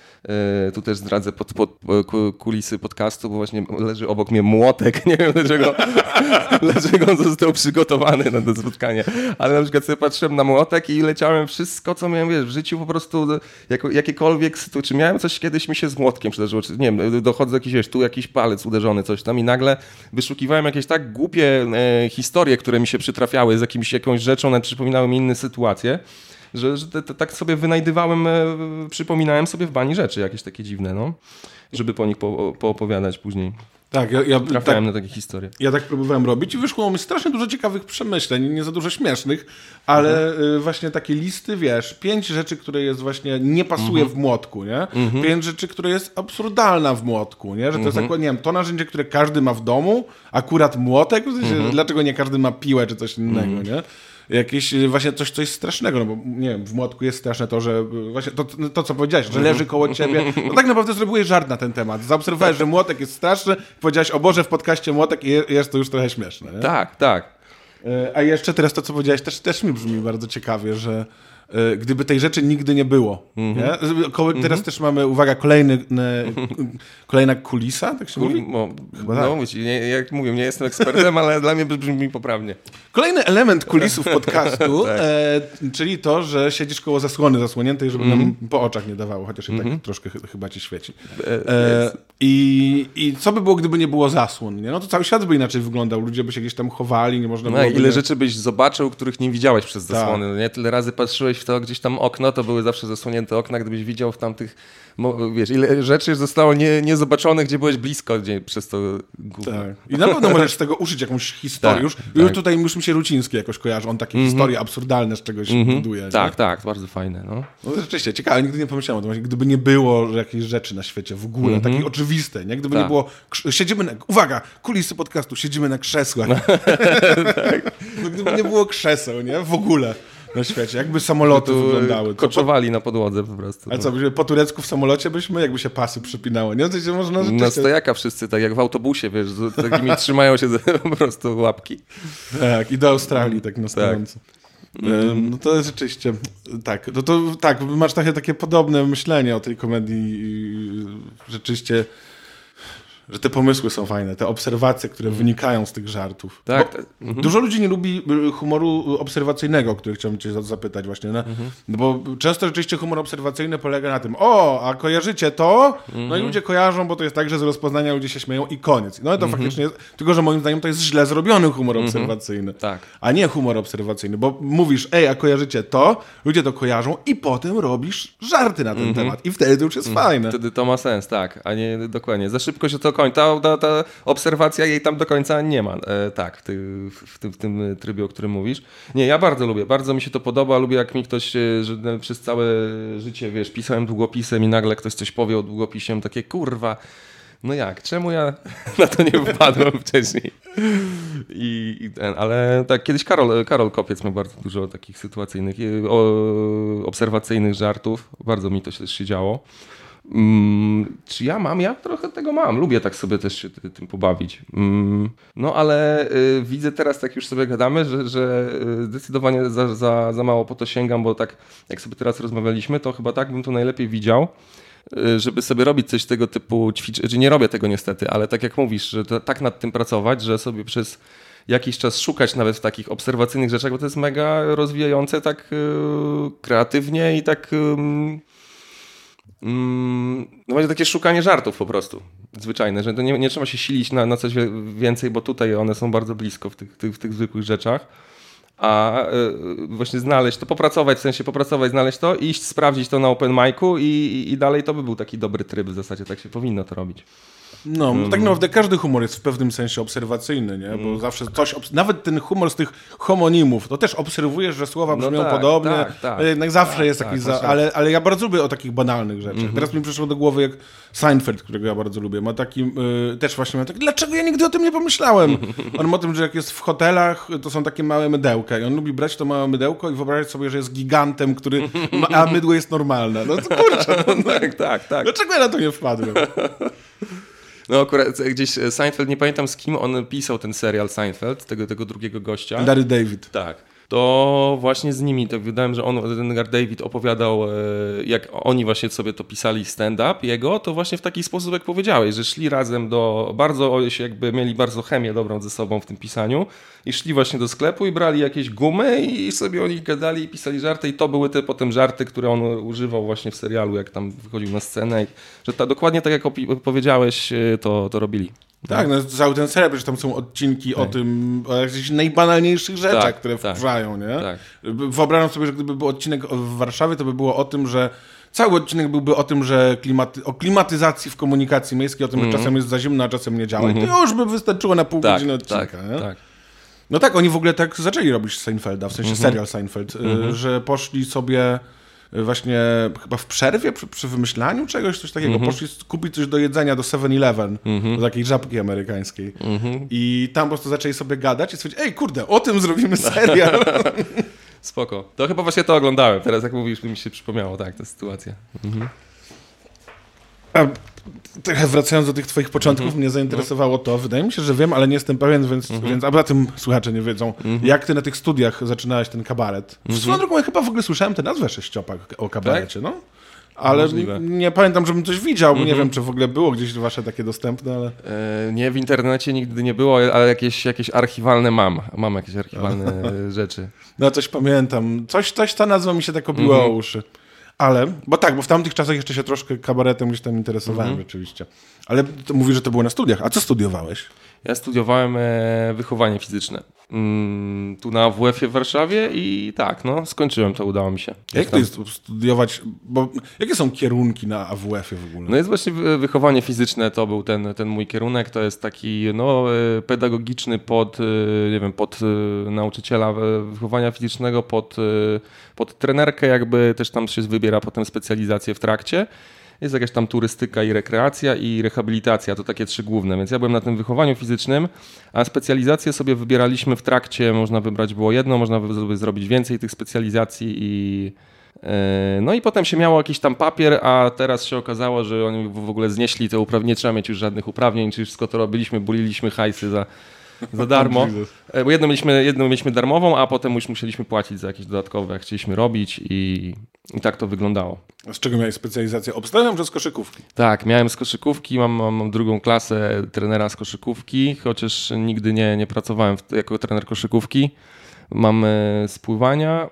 A: tu też zdradzę pod kulisy podcastu, bo właśnie leży obok mnie młotek, nie wiem dlaczego on został przygotowany na to spotkanie, ale na przykład sobie patrzyłem na młotek i leciałem wszystko, co miałem, w życiu po prostu, jakiekolwiek sytuacje, czy miałem coś kiedyś mi się z młotkiem przydarzyło, czy nie wiem, dochodzę jakiś, tu jakiś palec uderzony, coś tam i nagle wyszukiwałem jakieś tak głupie historie, które mi się przytrafiały z jakąś rzeczą, one przypominały mi inne sytuacje, że tak sobie wynajdywałem, przypominałem sobie w bani rzeczy jakieś takie dziwne, no, żeby po nich poopowiadać później.
B: Tak,
A: trafiałem na takie historie.
B: Ja tak próbowałem robić i wyszło mi strasznie dużo ciekawych przemyśleń, nie za dużo śmiesznych, ale właśnie takie listy, wiesz, 5 rzeczy, które jest właśnie, nie pasuje w młotku, nie? 5 rzeczy, które jest absurdalna w młotku, nie? Że to jest akurat, nie wiem, to narzędzie, które każdy ma w domu, akurat młotek, w sensie, dlaczego nie każdy ma piłę czy coś innego, nie? Jakieś właśnie coś strasznego, no bo nie wiem, w młotku jest straszne to, że właśnie to co powiedziałeś, że leży koło ciebie, no tak naprawdę zrobiłeś żart na ten temat. Zaobserwowałeś, że młotek jest straszny, powiedziałeś, o Boże, w podcaście młotek i jest to już trochę śmieszne. Nie?
A: Tak.
B: A jeszcze teraz to, co powiedziałeś, też mi brzmi bardzo ciekawie, że gdyby tej rzeczy nigdy nie było. Nie? Teraz też mamy, uwaga, kolejna kulisa, tak się mówi?
A: Chyba tak. Jak mówię, nie jestem ekspertem, ale dla mnie brzmi poprawnie.
B: Kolejny element kulisów podcastu, tak. Czyli to, że siedzisz koło zasłoniętej, żeby nam po oczach nie dawało, chociaż i tak troszkę chyba ci świeci. I co by było, gdyby nie było zasłon? Nie? No to cały świat by inaczej wyglądał, ludzie by się gdzieś tam chowali, nie można było...
A: Ile rzeczy byś zobaczył, których nie widziałeś przez zasłony. Tak. Nie? Tyle razy patrzyłeś w to gdzieś tam okno, to były zawsze zasłonięte okna, gdybyś widział w tamtych, wiesz, ile rzeczy zostało niezobaczonych, gdzie byłeś blisko, gdzie przez to...
B: Tak. I na pewno możesz z tego uszyć jakąś historię. Już tutaj mi się Ruciński jakoś kojarzy, on takie historie absurdalne z czegoś buduje.
A: Tak, bardzo fajne. No
B: rzeczywiście, ciekawe, nigdy nie pomyślałem o tym, gdyby nie było jakichś rzeczy na świecie w ogóle, takich oczywiste, nie? Gdyby nie było... Uwaga, kulisy podcastu, siedzimy na krzesłach. No, gdyby nie było krzeseł, nie? W ogóle. Na świecie. Jakby samoloty wyglądały.
A: Koczowali na podłodze po prostu.
B: A co, po turecku w samolocie byśmy, jakby się pasy przypinały, nie? To się można
A: na stojaka wszyscy, tak jak w autobusie, wiesz, z takimi trzymają się po prostu łapki.
B: Tak, i do Australii tak na stojąco. No to rzeczywiście, tak. Tak, masz takie podobne myślenie o tej komedii. Rzeczywiście... Że te pomysły są fajne, te obserwacje, które wynikają z tych żartów.
A: Tak.
B: Dużo ludzi nie lubi humoru obserwacyjnego, o który chciałbym cię zapytać właśnie. No bo często rzeczywiście humor obserwacyjny polega na tym, a kojarzycie to? No i ludzie kojarzą, bo to jest tak, że z rozpoznania ludzie się śmieją i koniec. No i to faktycznie jest, tylko że moim zdaniem to jest źle zrobiony humor obserwacyjny.
A: Tak.
B: A nie humor obserwacyjny, bo mówisz, a kojarzycie to? Ludzie to kojarzą i potem robisz żarty na ten temat i wtedy to już jest fajne.
A: Wtedy to ma sens, tak, a nie dokładnie. Za szybko się to kończy. Ta obserwacja jej tam do końca nie ma. Tak, w tym trybie, o którym mówisz. Nie, ja bardzo lubię, bardzo mi się to podoba. Lubię, jak mi ktoś, że przez całe życie, wiesz, pisałem długopisem i nagle ktoś coś powie o długopisie, takie kurwa, no jak, czemu ja na to nie wpadłem wcześniej? Ale tak, kiedyś Karol Kopiec miał bardzo dużo takich sytuacyjnych, obserwacyjnych żartów. Bardzo mi to też się działo. Czy ja mam? Ja trochę tego mam. Lubię tak sobie też się tym pobawić. No ale widzę teraz, tak już sobie gadamy, że zdecydowanie za mało po to sięgam, bo tak jak sobie teraz rozmawialiśmy, to chyba tak bym to najlepiej widział, żeby sobie robić coś tego typu ćwiczeń. Nie robię tego niestety, ale tak jak mówisz, że tak nad tym pracować, że sobie przez jakiś czas szukać nawet w takich obserwacyjnych rzeczach, bo to jest mega rozwijające tak kreatywnie i tak... No będzie takie szukanie żartów po prostu, zwyczajne, że to nie trzeba się silić na coś więcej, bo tutaj one są bardzo blisko w tych zwykłych rzeczach, a właśnie znaleźć to, popracować, znaleźć to, iść, sprawdzić to na open micu i dalej to by był taki dobry tryb w zasadzie, tak się powinno to robić.
B: No, tak naprawdę każdy humor jest w pewnym sensie obserwacyjny, nie? Bo zawsze nawet ten humor z tych homonimów, to też obserwujesz, że słowa brzmią podobnie, jednak zawsze jest jakiś... Ale ja bardzo lubię o takich banalnych rzeczach. Teraz mi przyszło do głowy jak Seinfeld, którego ja bardzo lubię. Ma taki, też właśnie ma taki, dlaczego ja nigdy o tym nie pomyślałem? On ma o tym, że jak jest w hotelach, to są takie małe mydełka i on lubi brać to małe mydełko i wyobrażać sobie, że jest gigantem, a mydło jest normalne. No to kurczę.
A: Tak.
B: Dlaczego ja na to nie wpadłem?
A: No akurat gdzieś Seinfeld, nie pamiętam z kim on pisał ten serial Seinfeld, tego drugiego gościa.
B: Larry David.
A: Tak. To właśnie z nimi, to wydaje że ten Larry David opowiadał, jak oni właśnie sobie to pisali stand-up jego, to właśnie w taki sposób, jak powiedziałeś, że szli razem mieli bardzo chemię dobrą ze sobą w tym pisaniu i szli właśnie do sklepu i brali jakieś gumy i sobie o nich gadali i pisali żarty i to były te potem żarty, które on używał właśnie w serialu, jak tam wychodził na scenę i że dokładnie tak jak powiedziałeś, to robili.
B: Tak, no cały ten serial, że tam są odcinki o jakichś najbanalniejszych rzeczach, które wkurzają, nie?
A: Tak.
B: Wyobrażam sobie, że gdyby był odcinek w Warszawie, to by było o tym, że cały odcinek byłby o tym, że o klimatyzacji w komunikacji miejskiej, o tym, że czasem jest za zimno, a czasem nie działa. I to już by wystarczyło na pół godziny odcinka.
A: Tak.
B: No tak, oni w ogóle tak zaczęli robić Seinfelda, w sensie serial Seinfeld, że poszli sobie właśnie chyba w przerwie, przy wymyślaniu czegoś, coś takiego, poszli kupić coś do jedzenia do 7-Eleven, do takiej żabki amerykańskiej. I tam po prostu zaczęli sobie gadać i stwierdzić, ej kurde, o tym zrobimy serial.
A: Spoko. To chyba właśnie to oglądałem. Teraz jak mówisz, mi się przypomniało, tak, ta sytuacja.
B: A trochę wracając do tych twoich początków, mnie zainteresowało to, wydaje mi się, że wiem, ale nie jestem pewien, więc a poza tym słuchacze nie wiedzą, jak ty na tych studiach zaczynałeś ten kabaret. Swoją drogą, ja chyba w ogóle słyszałem tę nazwę Sześciopak o kabarecie, no. Ale nie pamiętam, żebym coś widział, bo nie wiem, czy w ogóle było gdzieś wasze takie dostępne, ale...
A: Nie, w internecie nigdy nie było, ale jakieś archiwalne mam. Mam jakieś archiwalne rzeczy.
B: No coś pamiętam. Coś ta nazwa mi się tak obiła o uszy. Ale, bo w tamtych czasach jeszcze się troszkę kabaretem gdzieś tam interesowałem rzeczywiście. Ale to mówisz, że to było na studiach. A co studiowałeś?
A: Ja studiowałem wychowanie fizyczne. Tu na AWF-ie w Warszawie i tak, no, skończyłem to, udało mi się.
B: Jak to jest studiować, bo jakie są kierunki na AWF-ie w ogóle?
A: No jest właśnie wychowanie fizyczne, to był ten mój kierunek, to jest taki pedagogiczny pod nauczyciela wychowania fizycznego, pod trenerkę jakby, też tam się wybiera potem specjalizację w trakcie. Jest jakaś tam turystyka i rekreacja i rehabilitacja, to takie 3 główne, więc ja byłem na tym wychowaniu fizycznym, a specjalizację sobie wybieraliśmy w trakcie, można wybrać było jedno, można by zrobić więcej tych specjalizacji no i potem się miało jakiś tam papier, a teraz się okazało, że oni w ogóle znieśli te uprawnienia, nie trzeba mieć już żadnych uprawnień, czy wszystko to robiliśmy, buliliśmy hajsy za darmo. Bo jedną mieliśmy darmową, a potem już musieliśmy płacić za jakieś dodatkowe, jak chcieliśmy robić i tak to wyglądało.
B: A z czego miałeś specjalizację? Obstawiam, że z koszykówki.
A: Tak, miałem z koszykówki, mam drugą klasę trenera z koszykówki, chociaż nigdy nie pracowałem jako trener koszykówki. Mam z pływania,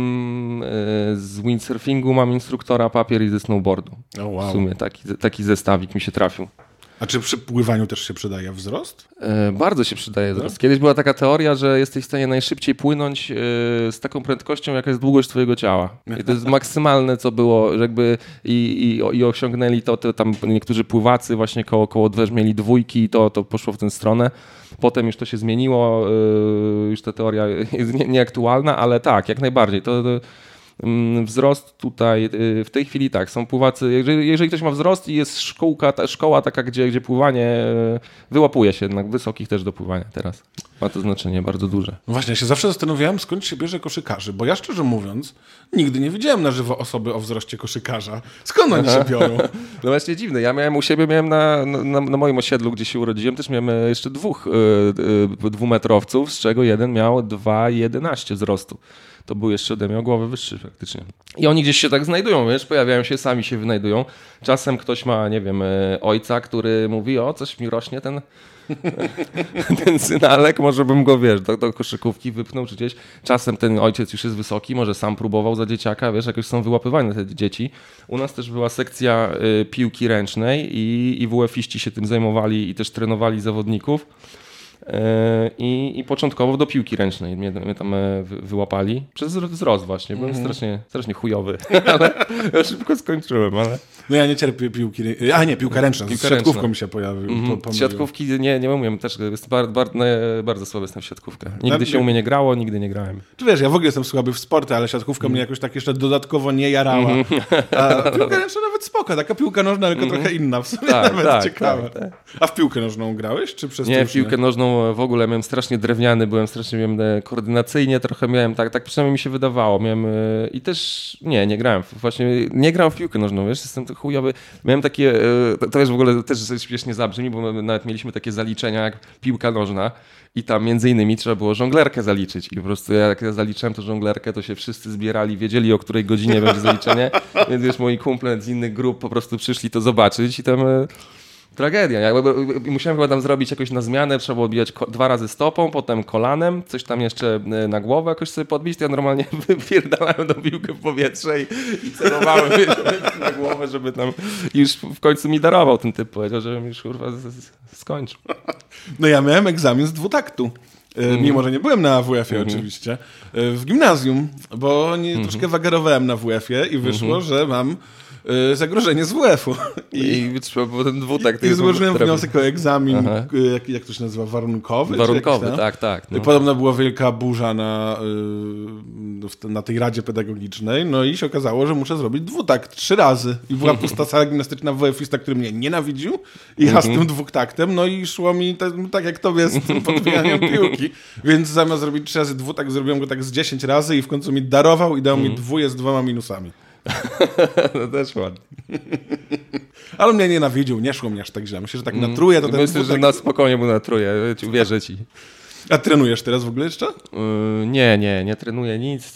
A: z windsurfingu mam instruktora papier i ze snowboardu.
B: Oh, wow.
A: W sumie taki zestawik mi się trafił.
B: A czy przy pływaniu też się przydaje wzrost?
A: Bardzo się przydaje wzrost. Kiedyś była taka teoria, że jesteś w stanie najszybciej płynąć z taką prędkością, jaka jest długość twojego ciała. I to jest maksymalne, co było, że jakby i osiągnęli to tam niektórzy pływacy właśnie koło dwóch mieli 2 i to poszło w tę stronę. Potem już to się zmieniło, już ta teoria jest nieaktualna, ale tak, jak najbardziej. To wzrost tutaj, w tej chwili tak, są pływacy, jeżeli ktoś ma wzrost i jest szkoła taka, gdzie pływanie wyłapuje się jednak wysokich też do pływania teraz. Ma to znaczenie bardzo duże.
B: No właśnie, ja się zawsze zastanawiałem, skąd się bierze koszykarzy, bo ja szczerze mówiąc nigdy nie widziałem na żywo osoby o wzroście koszykarza. Skąd oni się biorą?
A: No właśnie dziwne. Ja miałem u siebie, na moim osiedlu, gdzie się urodziłem, też miałem jeszcze 2 dwumetrowców, z czego jeden miał 2,11 wzrostu. To był jeszcze ode mnie o głowę wyższy faktycznie. I oni gdzieś się tak znajdują, wiesz, pojawiają się, sami się wynajdują. Czasem ktoś ma, nie wiem, ojca, który mówi, coś mi rośnie ten synalek, może bym go, wiesz, do koszykówki wypnął czy gdzieś. Czasem ten ojciec już jest wysoki, może sam próbował za dzieciaka, wiesz, jakoś są wyłapywane te dzieci. U nas też była sekcja piłki ręcznej i WF-iści się tym zajmowali i też trenowali zawodników. I początkowo do piłki ręcznej mnie tam wyłapali. Przez wzrost właśnie. Byłem strasznie chujowy, ale ja szybko skończyłem, ale...
B: No ja nie cierpię piłki... piłka ręczna. Z siatkówką mi się pojawił.
A: Z siatkówki nie umiem też. Bardzo słaby jestem w siatkówkę. Nigdy się u mnie nie grało, nigdy nie grałem.
B: Czy wiesz, ja w ogóle jestem słaby w sporty, ale siatkówka mnie jakoś tak jeszcze dodatkowo nie jarała. A piłka ręczna nawet spoko. Taka piłka nożna, tylko trochę inna. W sumie nawet ciekawe. Tak. A w piłkę nożną grałeś? Czy przez
A: nie, w piłkę nożną w ogóle miałem strasznie drewniany, miałem koordynacyjnie trochę miałem, tak przynajmniej mi się wydawało. I też nie grałem. Właśnie nie grałem w piłkę nożną, wiesz, jestem to chujowy. Miałem takie, to jest w ogóle też śmiesznie zabrzmi, bo nawet mieliśmy takie zaliczenia jak piłka nożna i tam między innymi trzeba było żonglerkę zaliczyć i po prostu jak ja zaliczyłem tą żonglerkę, to się wszyscy zbierali, wiedzieli o której godzinie będzie zaliczenie, więc wiesz, moi kumple z innych grup po prostu przyszli to zobaczyć i tam... Tragedia. Musiałem chyba tam zrobić jakoś na zmianę, trzeba było bijać 2 razy stopą, potem kolanem, coś tam jeszcze na głowę jakoś sobie podbić, to ja normalnie wypierdalałem do piłkę w powietrze i celowałem na głowę, żeby tam już w końcu mi darował ten typ, powiedział, żebym już kurwa skończył.
B: No ja miałem egzamin z dwutaktu. Mimo, że nie byłem na WF-ie oczywiście, w gimnazjum, bo troszkę wagarowałem na WF-ie i wyszło, że mam zagrożenie z WF-u.
A: I trzeba było ten dwutakt.
B: I złożyłem wniosek o egzamin, jak to się nazywa, warunkowy?
A: Warunkowy, tak.
B: No. Podobno była wielka burza na tej radzie pedagogicznej, no i się okazało, że muszę zrobić dwutakt 3 razy. I była pusta sala gimnastyczna WF-ista, który mnie nienawidził i ja z tym dwutaktem, no i szło mi tak jak tobie z tym podbijaniem piłki. Więc zamiast zrobić 3 razy dwutakt, zrobiłem go tak z 10 razy i w końcu mi darował i dał mi 2 z 2 minusami.
A: No też ładnie.
B: Ale mnie nienawidził, nie szło mi aż tak źle. Myślę, że tak natruje to ten
A: Myślę, że na spokojnie mu natruje, wierzę ci.
B: A trenujesz teraz w ogóle jeszcze?
A: Nie trenuję nic.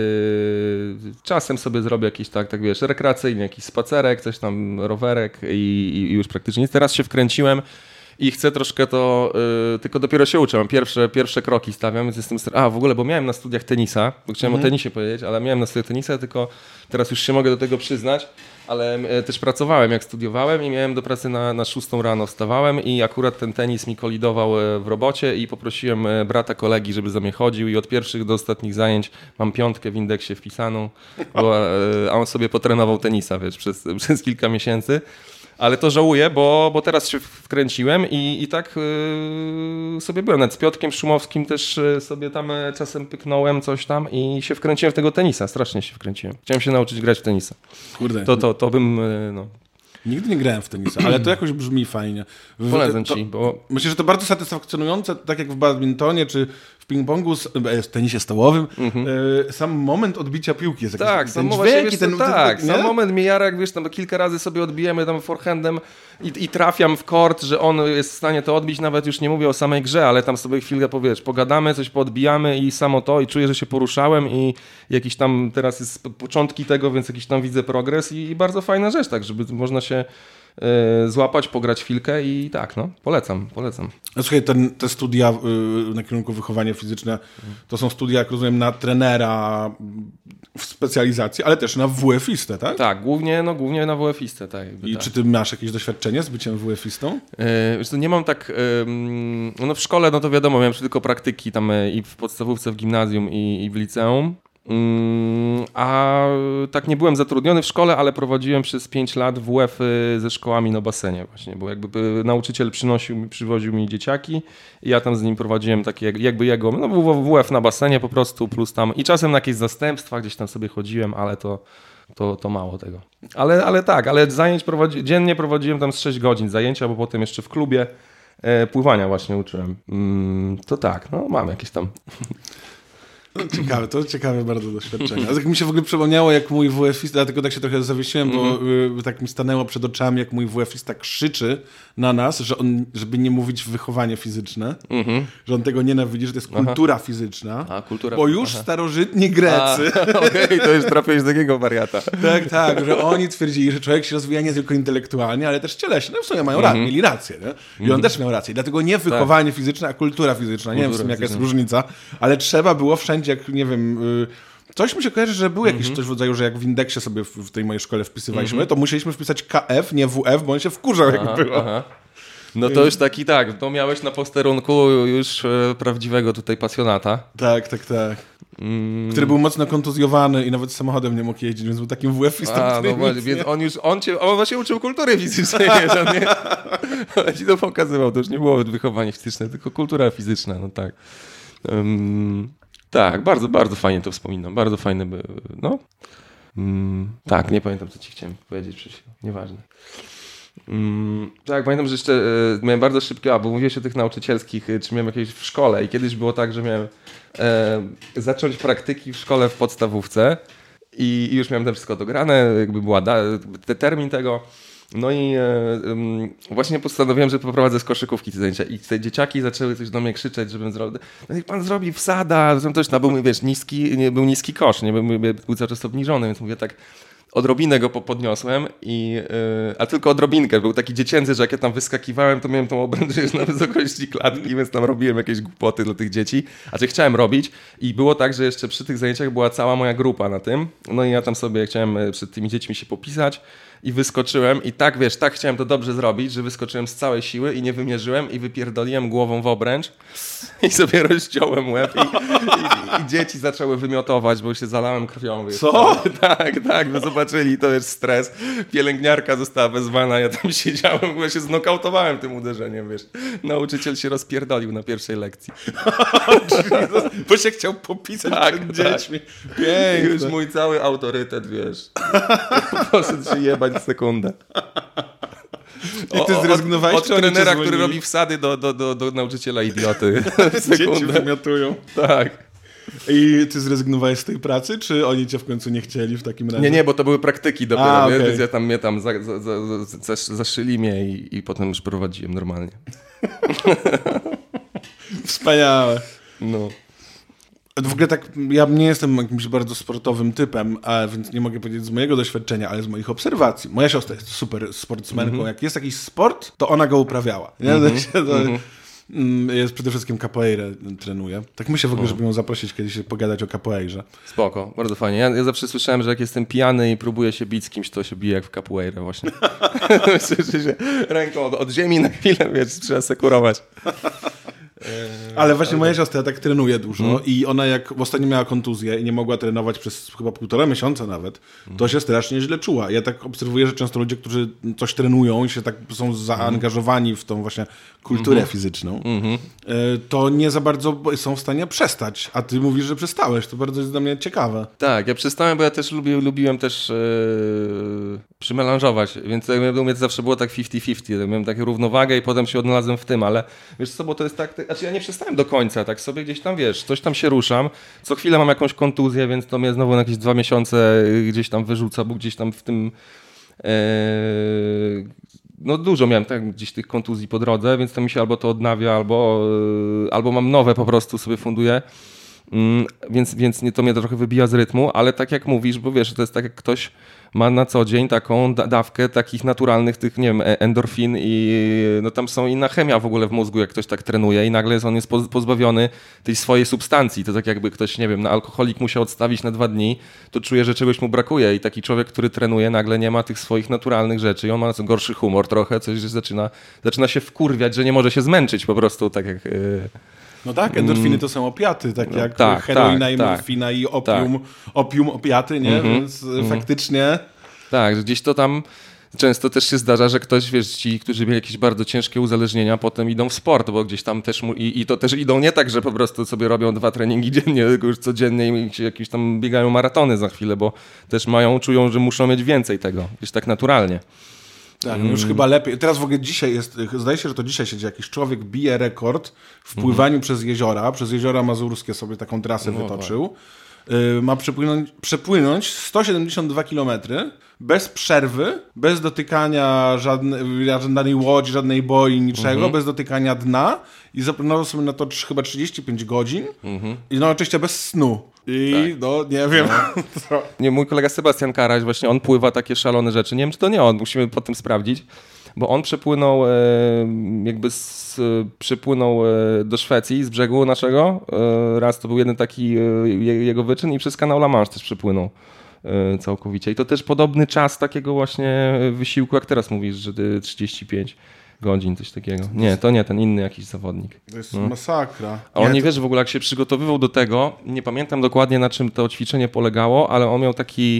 A: Czasem sobie zrobię jakiś tak wiesz, rekreacyjny, jakiś spacerek, coś tam, rowerek i już praktycznie nic. Teraz się wkręciłem i chcę troszkę to, tylko dopiero się uczę. Pierwsze kroki stawiam, więc jestem... w ogóle, bo miałem na studiach tenisa, bo chciałem o tenisie powiedzieć, ale miałem na studiach tenisa, tylko teraz już się mogę do tego przyznać, ale też pracowałem jak studiowałem i miałem do pracy na 6 rano wstawałem i akurat ten tenis mi kolidował w robocie i poprosiłem brata kolegi, żeby za mnie chodził i od pierwszych do ostatnich zajęć mam 5 w indeksie wpisaną, a on sobie potrenował tenisa, wiesz, przez kilka miesięcy. Ale to żałuję, bo teraz się wkręciłem i tak sobie byłem. Nawet z Piotrkiem Szumowskim też sobie tam czasem pyknąłem coś tam i się wkręciłem w tego tenisa. Strasznie się wkręciłem. Chciałem się nauczyć grać w tenisa.
B: Kurde.
A: To bym... No.
B: Nigdy nie grałem w tenisa, ale to jakoś brzmi fajnie.
A: Polecam ci, bo...
B: Myślę, że to bardzo satysfakcjonujące, tak jak w badmintonie czy w ping-pongu, w tenisie stołowym, sam moment odbicia piłki jest jakiś
A: sam moment mnie jara, jak wiesz, tam kilka razy sobie odbijemy tam forehandem i trafiam w kort, że on jest w stanie to odbić, nawet już nie mówię o samej grze, ale tam sobie chwilę pogadamy, coś poodbijamy i samo to i czuję, że się poruszałem i jakiś tam teraz jest początki tego, więc jakiś tam widzę progres i bardzo fajna rzecz, tak, żeby można się złapać, pograć chwilkę i tak, no, polecam.
B: No, słuchaj, te studia na kierunku wychowania fizyczne, to są studia, jak rozumiem, na trenera w specjalizacji, ale też na WF-istę, tak?
A: Tak, głównie na WF-istę, tak.
B: I czy ty masz jakieś doświadczenie z byciem WF-istą?
A: Wiesz co, nie mam tak, w szkole, no to wiadomo, miałem tylko praktyki tam i w podstawówce, w gimnazjum i w liceum. A tak nie byłem zatrudniony w szkole, ale prowadziłem przez 5 lat WF ze szkołami na basenie właśnie, bo jakby nauczyciel przywoził mi dzieciaki i ja tam z nim prowadziłem takie jakby jego, WF na basenie po prostu, plus tam i czasem na jakieś zastępstwa gdzieś tam sobie chodziłem, ale to mało tego. Ale zajęć dziennie prowadziłem tam z 6 godzin zajęcia, bo potem jeszcze w klubie pływania właśnie uczyłem. To tak, no mam jakieś tam...
B: Ciekawe bardzo doświadczenie. Ale tak mi się w ogóle przypomniało, jak mój WF-ista, dlatego tak się trochę zawiesiłem, bo tak mi stanęło przed oczami, jak mój WF-ista krzyczy na nas, że on, żeby nie mówić wychowanie fizyczne, że on tego nienawidzi, że to jest kultura fizyczna, bo już starożytni Grecy...
A: Okej, to już trafiłeś do takiego wariata.
B: Tak, że oni twierdzili, że człowiek się rozwija nie tylko intelektualnie, ale też cieleśnie. No w sumie mieli rację, nie? I on też miał rację. Dlatego nie wychowanie fizyczne, a kultura fizyczna. Nie wiem w sumie jaka jest różnica, ale trzeba było wszędzie, jak nie wiem... Coś mi się kojarzy, że był jakiś coś w rodzaju, że jak w indeksie sobie w tej mojej szkole wpisywaliśmy, to musieliśmy wpisać KF, nie WF, bo on się wkurzał, jak było.
A: No to już taki, to miałeś na posterunku już prawdziwego tutaj pasjonata.
B: Tak. Który był mocno kontuzjowany i nawet samochodem nie mógł jeździć, więc był takim WF-istą.
A: No właśnie, więc on właśnie uczył kultury fizycznej, ale ci to pokazywał, to już nie było wychowanie fizyczne, tylko kultura fizyczna, no tak. Tak, bardzo, bardzo fajnie to wspominam, bardzo fajne by, no. Tak, nie pamiętam, co ci chciałem powiedzieć przecież, nieważne. Tak, pamiętam, że jeszcze miałem bardzo szybkie, bo mówiłeś o tych nauczycielskich, czy miałem jakieś w szkole i kiedyś było tak, że miałem zacząć praktyki w szkole w podstawówce i już miałem to wszystko dograne, jakby była termin tego. No i właśnie postanowiłem, że poprowadzę z koszykówki te zajęcia i te dzieciaki zaczęły coś do mnie krzyczeć, żebym zrobił, no niech pan zrobi wsada, coś tam był, wiesz, był niski kosz, nie był cały czas obniżony, więc mówię tak, odrobinę go podniosłem, a tylko odrobinkę. Był taki dziecięcy, że jak ja tam wyskakiwałem, to miałem tą obręcz już na wysokości klatki, więc tam robiłem jakieś głupoty dla tych dzieci. Chciałem robić i było tak, że jeszcze przy tych zajęciach była cała moja grupa na tym. No i ja tam sobie chciałem przed tymi dziećmi się popisać i wyskoczyłem i tak, wiesz, tak chciałem to dobrze zrobić, że wyskoczyłem z całej siły i nie wymierzyłem i wypierdoliłem głową w obręcz i sobie rozciąłem łeb i dzieci zaczęły wymiotować, bo się zalałem krwią. Wiesz,
B: co?
A: Tak, no zobacz, zobaczyli, to jest stres. Pielęgniarka została wezwana, ja tam siedziałem, w ogóle się znokautowałem tym uderzeniem, wiesz. Nauczyciel się rozpierdolił na pierwszej lekcji.
B: Bo się chciał popisać przed dziećmi. Piękne.
A: Już mój cały autorytet, wiesz. Poszedł się jebać sekundę.
B: I ty zrezygnowałeś?
A: Od trenera, który robi wsady do nauczyciela idioty.
B: Dzieci wymiotują.
A: Tak.
B: I ty zrezygnowałeś z tej pracy, czy oni cię w końcu nie chcieli w takim razie?
A: Nie, bo to były praktyki dopiero,
B: okay.
A: Więc mnie tam zaszyli mnie i potem już prowadziłem normalnie.
B: Wspaniałe.
A: No.
B: W ogóle tak, ja nie jestem jakimś bardzo sportowym typem, więc nie mogę powiedzieć z mojego doświadczenia, ale z moich obserwacji. Moja siostra jest super sportsmenką. Jak jest jakiś sport, to ona go uprawiała. Jest przede wszystkim capoeirę trenuje. Tak myślę w ogóle, żeby ją zaprosić kiedyś pogadać o capoeirze.
A: Spoko, bardzo fajnie. Ja zawsze słyszałem, że jak jestem pijany i próbuję się bić z kimś, to się bije jak w capoeirę właśnie. Myślę, że się ręką od ziemi na chwilę, wiesz, trzeba sekurować.
B: Ale właśnie moja siostra tak trenuje dużo i ona jak ostatnio miała kontuzję i nie mogła trenować przez chyba 1,5 miesiąca nawet, to się strasznie źle czuła. Ja tak obserwuję, że często ludzie, którzy coś trenują i się tak są zaangażowani w tą właśnie kulturę fizyczną, to nie za bardzo są w stanie przestać. A ty mówisz, że przestałeś. To bardzo jest dla mnie ciekawe.
A: Tak, ja przestałem, bo ja też lubiłem też przymelanżować, więc u mnie to zawsze było tak 50-50. Ja miałem taką równowagę i potem się odnalazłem w tym, ale wiesz co, bo to jest tak, znaczy ja nie przestałem do końca, tak sobie gdzieś tam, wiesz, coś tam się ruszam, co chwilę mam jakąś kontuzję, więc to mnie znowu na jakieś 2 miesiące gdzieś tam wyrzuca, bo gdzieś tam w tym no dużo miałem tak, gdzieś tych kontuzji po drodze, więc to mi się albo to odnawia, albo mam nowe po prostu sobie funduję. Więc to mnie trochę wybija z rytmu, ale tak jak mówisz, bo wiesz, to jest tak jak ktoś ma na co dzień taką dawkę takich naturalnych tych, nie wiem, endorfin i no tam są inna chemia w ogóle w mózgu, jak ktoś tak trenuje i nagle on jest pozbawiony tej swojej substancji. To tak jakby ktoś, nie wiem, na alkoholik musiał odstawić na 2 dni, to czuje, że czegoś mu brakuje i taki człowiek, który trenuje, nagle nie ma tych swoich naturalnych rzeczy i on ma gorszy humor trochę, coś zaczyna się wkurwiać, że nie może się zmęczyć po prostu, tak jak...
B: No tak, endorfiny to są opiaty, tak jak heroina i morfina i opium, opiaty, nie? Więc faktycznie...
A: Tak, że gdzieś to tam często też się zdarza, że ktoś, wiesz, ci, którzy mieli jakieś bardzo ciężkie uzależnienia, potem idą w sport, bo gdzieś tam też i to też idą nie tak, że po prostu sobie robią 2 treningi dziennie, tylko już codziennie i jakieś tam biegają maratony za chwilę, bo też czują, że muszą mieć więcej tego, gdzieś tak naturalnie.
B: Tak, już chyba lepiej. Teraz w ogóle dzisiaj jest, zdaje się, że to dzisiaj siedzi jakiś człowiek, bije rekord w pływaniu przez jeziora mazurskie sobie taką trasę wytoczył. Ma przepłynąć 172 km bez przerwy, bez dotykania żadnej łodzi, żadnej boi, niczego, bez dotykania dna i zaplanował sobie na to chyba 35 godzin i no oczywiście bez snu. I tak. No nie wiem. No.
A: Nie, mój kolega Sebastian Karaś, właśnie on pływa takie szalone rzeczy. Nie wiem, czy to nie on, musimy po tym sprawdzić, bo on przepłynął przypłynął do Szwecji z brzegu naszego. Raz to był jeden taki jego wyczyn i przez kanał La Manche też przepłynął całkowicie. I to też podobny czas takiego właśnie wysiłku, jak teraz mówisz, że 35 godzin, coś takiego. Nie, to nie, ten inny jakiś zawodnik.
B: To jest masakra.
A: A on nie wiesz w ogóle, jak się przygotowywał do tego, nie pamiętam dokładnie, na czym to ćwiczenie polegało, ale on miał taki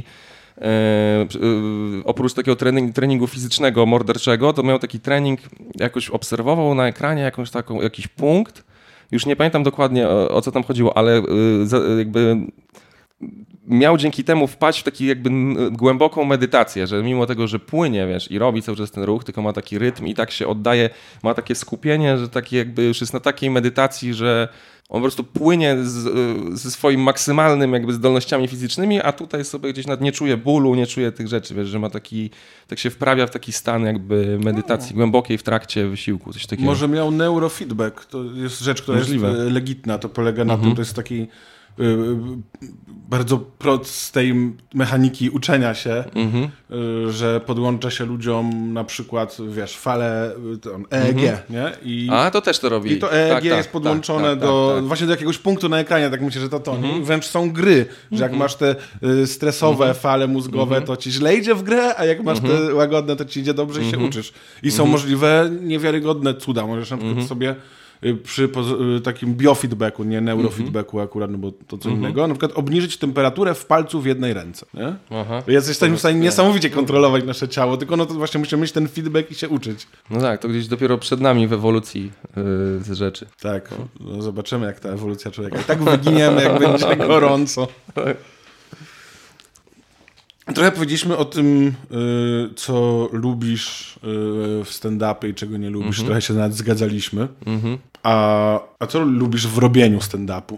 A: oprócz takiego treningu fizycznego, morderczego, to miał taki trening, jakoś obserwował na ekranie jakiś punkt, już nie pamiętam dokładnie o co tam chodziło, ale jakby miał dzięki temu wpaść w taki jakby głęboką medytację, że mimo tego, że płynie, wiesz, i robi cały czas ten ruch, tylko ma taki rytm i tak się oddaje, ma takie skupienie, że taki jakby już jest na takiej medytacji, że on po prostu płynie ze swoim maksymalnym jakby zdolnościami fizycznymi, a tutaj sobie gdzieś nie czuje bólu, nie czuje tych rzeczy, wiesz, że ma taki, tak się wprawia w taki stan jakby medytacji głębokiej w trakcie wysiłku, coś takiego.
B: Może miał neurofeedback, to jest rzecz, która Możliwe. Jest legitna, to polega na tym, to jest taki bardzo prostej mechaniki uczenia się, że podłącza się ludziom na przykład, wiesz, falę EEG, nie?
A: A, to też to robi.
B: I to EEG jest podłączone właśnie do jakiegoś punktu na ekranie, tak myślę, że to. Wręcz są gry, że jak masz te stresowe fale mózgowe, to ci źle idzie w grę, a jak masz te łagodne, to ci idzie dobrze i się uczysz. I są możliwe niewiarygodne cuda. Możesz na przykład sobie przy takim biofeedbacku, nie neurofeedbacku akurat, no bo to co innego, na przykład obniżyć temperaturę w palcu w jednej ręce, nie?
A: Aha.
B: Jesteśmy w stanie niesamowicie kontrolować nasze ciało, tylko no to właśnie musimy mieć ten feedback i się uczyć.
A: No tak, to gdzieś dopiero przed nami w ewolucji z rzeczy.
B: Tak, no zobaczymy jak ta ewolucja człowieka. I tak wyginiemy, jak będzie gorąco. Trochę powiedzieliśmy o tym, co lubisz w stand-upie i czego nie lubisz. Trochę się nawet zgadzaliśmy. A co lubisz w robieniu stand-upu?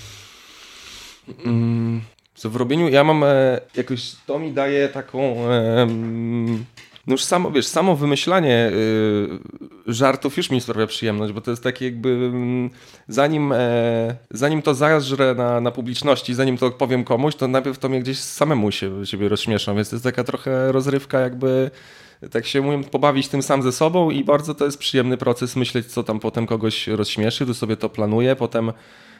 A: Co w robieniu? Ja mam jakoś, to mi daje taką... No już samo wymyślanie żartów już mi sprawia przyjemność, bo to jest takie jakby zanim to zażrę na publiczności, zanim to powiem komuś, to najpierw to mnie gdzieś samemu siebie rozśmieszam, więc to jest taka trochę rozrywka jakby, tak się mówię, pobawić tym sam ze sobą i bardzo to jest przyjemny proces myśleć, co tam potem kogoś rozśmieszy, tu sobie to planuję, potem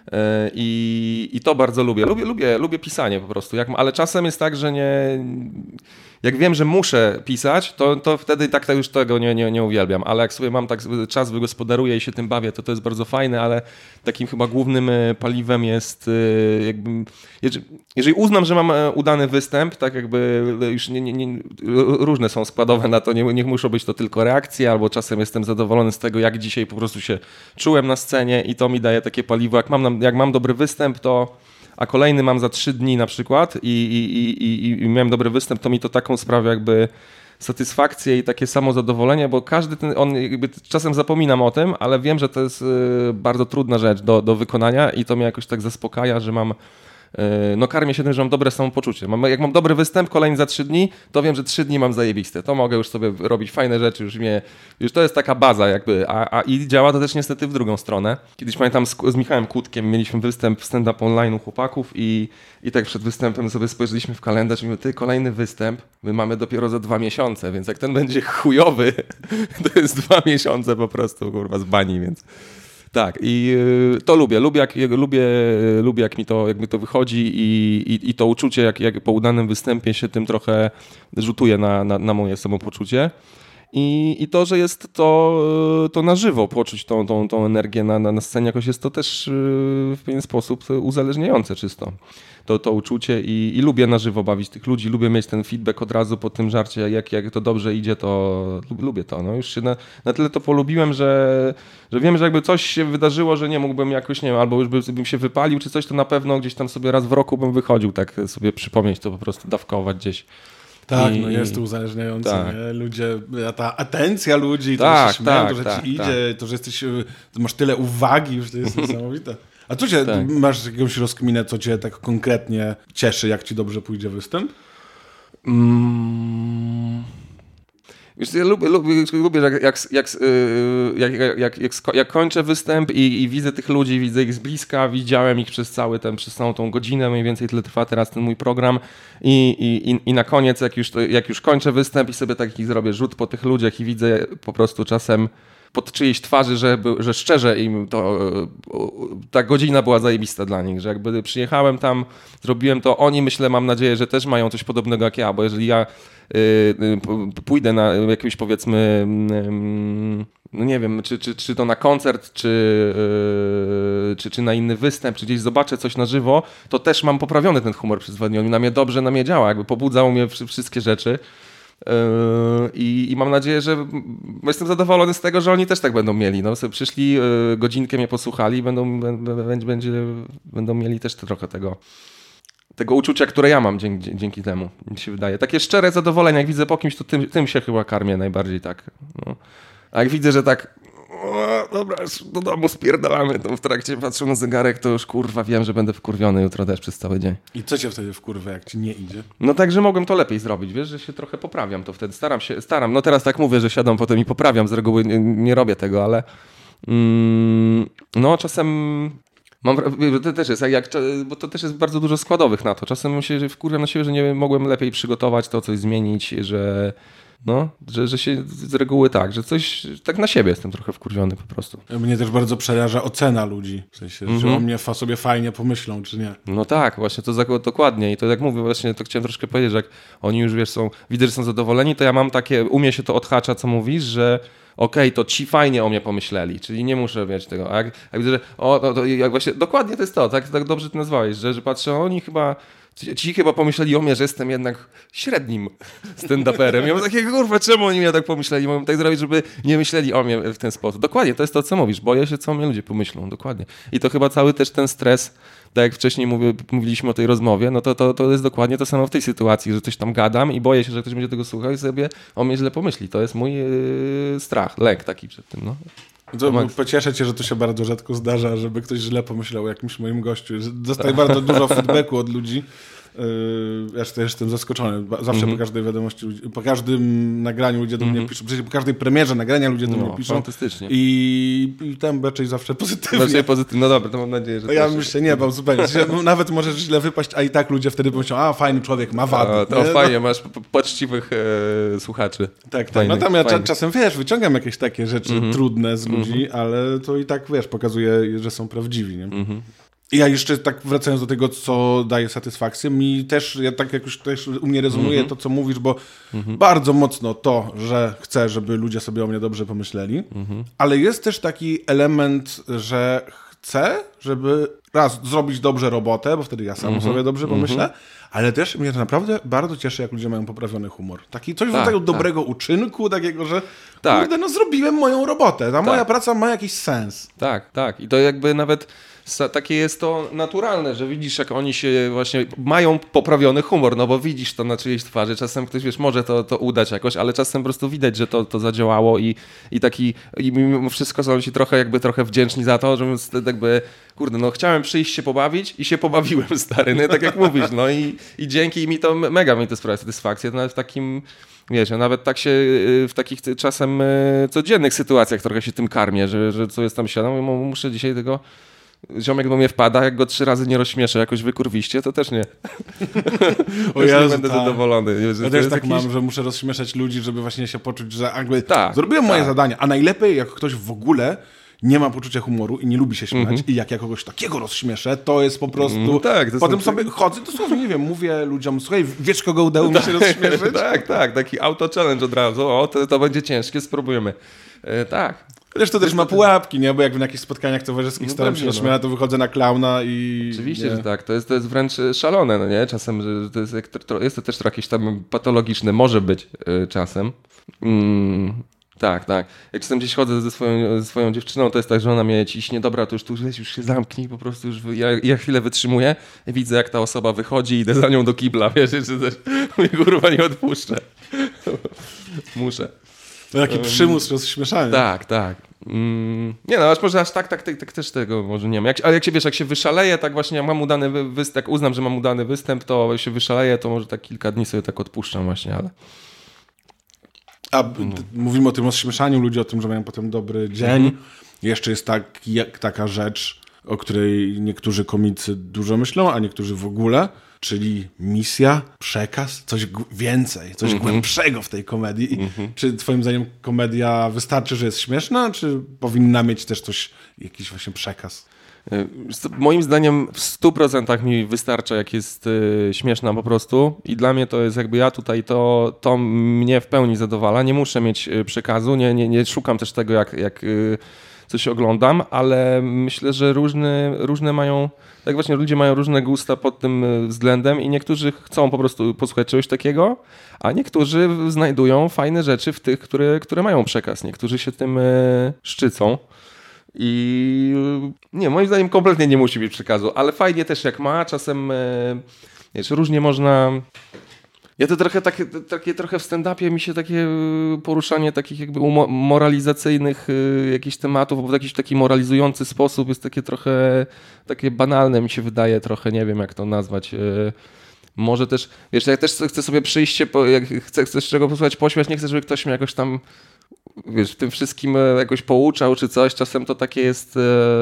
A: i to bardzo lubię. Lubię pisanie po prostu, ale czasem jest tak, że jak wiem, że muszę pisać, to wtedy tak już tego nie uwielbiam, ale jak sobie mam tak czas wygospodaruję i się tym bawię, to jest bardzo fajne, ale takim chyba głównym paliwem jest jakby, jeżeli uznam, że mam udany występ, tak jakby już różne są składowe na to, nie muszą być to tylko reakcje, albo czasem jestem zadowolony z tego, jak dzisiaj po prostu się czułem na scenie i to mi daje takie paliwo, jak mam dobry występ, a kolejny mam za 3 dni na przykład i miałem dobry występ, to mi to taką sprawia jakby satysfakcję i takie samo zadowolenie, bo każdy jakby czasem zapominam o tym, ale wiem, że to jest bardzo trudna rzecz do wykonania i to mnie jakoś tak zaspokaja, że karmię się tym, że mam dobre samopoczucie. Jak mam dobry występ, kolejny za 3 dni, to wiem, że 3 dni mam zajebiste. To mogę już sobie robić fajne rzeczy, już to jest taka baza jakby, i działa to też niestety w drugą stronę. Kiedyś pamiętam z Michałem Kłódkiem mieliśmy występ stand-up online u chłopaków i tak przed występem sobie spojrzeliśmy w kalendarz i mówimy, kolejny występ, my mamy dopiero za 2 miesiące, więc jak ten będzie chujowy, to jest 2 miesiące po prostu, kurwa, z bani, więc... Tak, i to lubię jak mi to wychodzi i to uczucie, jak po udanym występie się tym trochę rzutuje na moje samopoczucie. I to, że jest to na żywo, poczuć tą energię na scenie, jakoś jest to też w pewien sposób uzależniające czysto. To uczucie i lubię na żywo bawić tych ludzi, lubię mieć ten feedback od razu po tym żarcie, jak to dobrze idzie, to lubię to. No już się na tyle to polubiłem, że wiem, że jakby coś się wydarzyło, że nie mógłbym jakoś, nie wiem, albo już bym się wypalił czy coś, to na pewno gdzieś tam sobie raz w roku bym wychodził, tak sobie przypomnieć to, po prostu dawkować gdzieś.
B: Tak, jest to uzależniające, tak. Nie? Ludzie, ta atencja ludzi, to, że się śmieją, to, że ci idzie, to, że masz tyle uwagi, już to jest niesamowite. A co masz jakąś rozkminę, co cię tak konkretnie cieszy, jak ci dobrze pójdzie występ?
A: Wiesz, ja lubię jak kończę występ i widzę tych ludzi, widzę ich z bliska, widziałem ich przez całą tą godzinę, mniej więcej tyle trwa teraz ten mój program i na koniec, jak już kończę występ i sobie taki zrobię rzut po tych ludziach i widzę po prostu czasem pod czyjejś twarzy, że szczerze im ta godzina była zajebista dla nich, że jakby przyjechałem tam, zrobiłem to, oni mam nadzieję, że też mają coś podobnego jak ja, bo jeżeli ja pójdę na jakimś powiedzmy, no nie wiem, czy to na koncert, czy na inny występ, czy gdzieś zobaczę coś na żywo, to też mam poprawiony ten humor przez 2 dni, on na mnie działa, jakby pobudzał mnie wszystkie rzeczy. I mam nadzieję, że jestem zadowolony z tego, że oni też tak będą mieli. No, sobie przyszli, godzinkę mnie posłuchali i będą mieli też trochę tego uczucia, które ja mam dzięki temu, mi się wydaje. Takie szczere zadowolenie, jak widzę po kimś, to tym się chyba karmię najbardziej tak. No. A jak widzę, że tak dobra, już do domu spierdalamy, to w trakcie patrzę na zegarek, to już kurwa wiem, że będę wkurwiony jutro też przez cały dzień.
B: I co cię wtedy wkurwia, jak ci nie idzie?
A: No tak, że mogłem to lepiej zrobić, wiesz, że się trochę poprawiam to wtedy, staram. No teraz tak mówię, że siadam potem i poprawiam, z reguły nie robię tego, ale no czasem to też jest, bo to też jest bardzo dużo składowych na to. Czasem się wkurwiam na siebie, że nie mogłem lepiej przygotować to, coś zmienić, że No, że się z reguły tak, że coś, tak na siebie jestem trochę wkurwiony po prostu.
B: Mnie też bardzo przeraża ocena ludzi, w sensie, czy o mnie sobie fajnie pomyślą, czy nie.
A: No tak, właśnie to dokładnie i to jak mówię, właśnie to chciałem troszkę powiedzieć, że jak oni już, wiesz, widzę, że są zadowoleni, to ja mam takie, u mnie się to odhacza, co mówisz, że okej, to ci fajnie o mnie pomyśleli, czyli nie muszę wiedzieć tego, a jak widzę, że jak właśnie, dokładnie to jest to, tak dobrze ty nazwałeś, że patrzę, oni chyba... Ci chyba pomyśleli o mnie, że jestem jednak średnim stand-uperem. Ja mam takie, kurwa, czemu oni mnie tak pomyśleli? Mogłem tak zrobić, żeby nie myśleli o mnie w ten sposób. Dokładnie, to jest to, co mówisz. Boję się, co o mnie ludzie pomyślą. Dokładnie. I to chyba cały też ten stres, tak jak wcześniej mówiliśmy o tej rozmowie, no to jest dokładnie to samo w tej sytuacji, że coś tam gadam i boję się, że ktoś będzie tego słuchał i sobie o mnie źle pomyśli. To jest mój strach, lęk taki przed tym, no.
B: Pocieszę cię, że to się bardzo rzadko zdarza, żeby ktoś źle pomyślał o jakimś moim gościu. Dostaję bardzo dużo feedbacku od ludzi. Ja też jestem zaskoczony. Zawsze po każdej wiadomości, po każdym nagraniu ludzie do mnie piszą. Przecież po każdej premierze nagrania ludzie do mnie piszą.
A: Fantastycznie.
B: I tam raczej zawsze pozytywnie.
A: Raczej pozytywnie. No dobra, to mam nadzieję, że
B: ja bym się nie bał zupełnie. Nawet możesz źle wypaść, a i tak ludzie wtedy pomyślą, a fajny człowiek, ma wady.
A: To fajnie, masz poczciwych słuchaczy.
B: Tak. No tam ja czasem, wyciągam jakieś takie rzeczy trudne z ludzi, ale to i tak, pokazuje, że są prawdziwi, nie? I ja jeszcze tak wracając do tego, co daje satysfakcję, mi też, tak jak już też u mnie rezonuje to, co mówisz, bo bardzo mocno to, że chcę, żeby ludzie sobie o mnie dobrze pomyśleli, ale jest też taki element, że chcę, żeby raz zrobić dobrze robotę, bo wtedy ja sam sobie dobrze pomyślę, ale też mnie to naprawdę bardzo cieszy, jak ludzie mają poprawiony humor. Taki coś w rodzaju dobrego uczynku, takiego, że kurde, no zrobiłem moją robotę, ta moja praca ma jakiś sens.
A: Tak. I to jakby nawet takie jest to naturalne, że widzisz, jak oni się właśnie mają poprawiony humor, no bo widzisz to na czyjejś twarzy. Czasem ktoś, może to udać jakoś, ale czasem po prostu widać, że to zadziałało i mimo wszystko są ci trochę wdzięczni za to, że jakby, kurde, no chciałem przyjść się pobawić i się pobawiłem, stary, no tak jak mówisz, no i dzięki mi to mega mi to sprawia satysfakcję, to nawet w takim, wiesz, ja nawet tak się w takich czasem codziennych sytuacjach trochę się tym karmię, że co jest tam siadam, muszę dzisiaj tego ziomek do mnie wpada, jak go 3 razy nie rozśmieszę jakoś wykurwiście, to też nie. Nie będę zadowolony.
B: Ja też tak mam, że muszę rozśmieszać ludzi, żeby właśnie się poczuć, że zrobiłem moje zadanie, a najlepiej jak ktoś w ogóle nie ma poczucia humoru i nie lubi się śmiać i jak ja kogoś takiego rozśmieszę, to jest po prostu... Potem sobie chodzę, dosłownie, nie wiem, mówię ludziom, słuchaj, wiesz kogo udało mi się rozśmieszyć?
A: Tak, taki auto-challenge od razu, to będzie ciężkie, spróbujemy. Tak.
B: Chociaż to też ma pułapki, nie? Bo jak na jakichś spotkaniach towarzyskich staram się rozśmiać, to wychodzę na klauna i...
A: Oczywiście, że tak. To jest wręcz szalone, no nie? Czasem, że jest to też jakieś tam patologiczne, może być czasem. Tak. Jak czasem gdzieś chodzę ze swoją dziewczyną, to jest tak, że ona mnie ciśnie, dobra, to już się zamknij, po prostu już ja chwilę wytrzymuję, widzę jak ta osoba wychodzi, idę za nią do kibla, wiesz, że też mnie kurwa nie odpuszczę. Muszę.
B: To taki przymus rozśmieszania.
A: Tak. Nie no, może aż tak też tego może nie wiem. Ale jak się wyszaleję, tak właśnie jak mam udany występ, jak uznam, że mam udany występ, to się wyszaleję, to może tak kilka dni sobie tak odpuszczam właśnie, ale...
B: Mówimy o tym rozśmieszaniu ludzi, o tym, że mają potem dobry dzień. Jeszcze jest taka rzecz, o której niektórzy komicy dużo myślą, a niektórzy w ogóle, czyli misja, przekaz, coś więcej, coś głębszego w tej komedii. Czy twoim zdaniem komedia wystarczy, że jest śmieszna, czy powinna mieć też jakiś właśnie przekaz?
A: Moim zdaniem w 100% mi wystarcza, jak jest śmieszna po prostu i dla mnie to jest jakby ja tutaj, to mnie w pełni zadowala. Nie muszę mieć przekazu, nie szukam też tego, jak coś oglądam, ale myślę, że różne mają, tak właśnie ludzie mają różne gusta pod tym względem i niektórzy chcą po prostu posłuchać czegoś takiego, a niektórzy znajdują fajne rzeczy w tych, które mają przekaz. Niektórzy się tym szczycą. I nie, moim zdaniem kompletnie nie musi mieć przekazu, ale fajnie też jak ma, czasem różnie można... Ja to trochę w stand-upie mi się takie poruszanie takich jakby moralizacyjnych jakichś tematów, bo w jakiś taki moralizujący sposób jest takie banalne mi się wydaje trochę, nie wiem jak to nazwać. Może też, wiesz, jak też chcę sobie przyjść, jak chcę czego posłuchać, pośmiać, nie chcę, żeby ktoś mnie jakoś tam wiesz, w tym wszystkim jakoś pouczał czy coś, czasem to takie jest,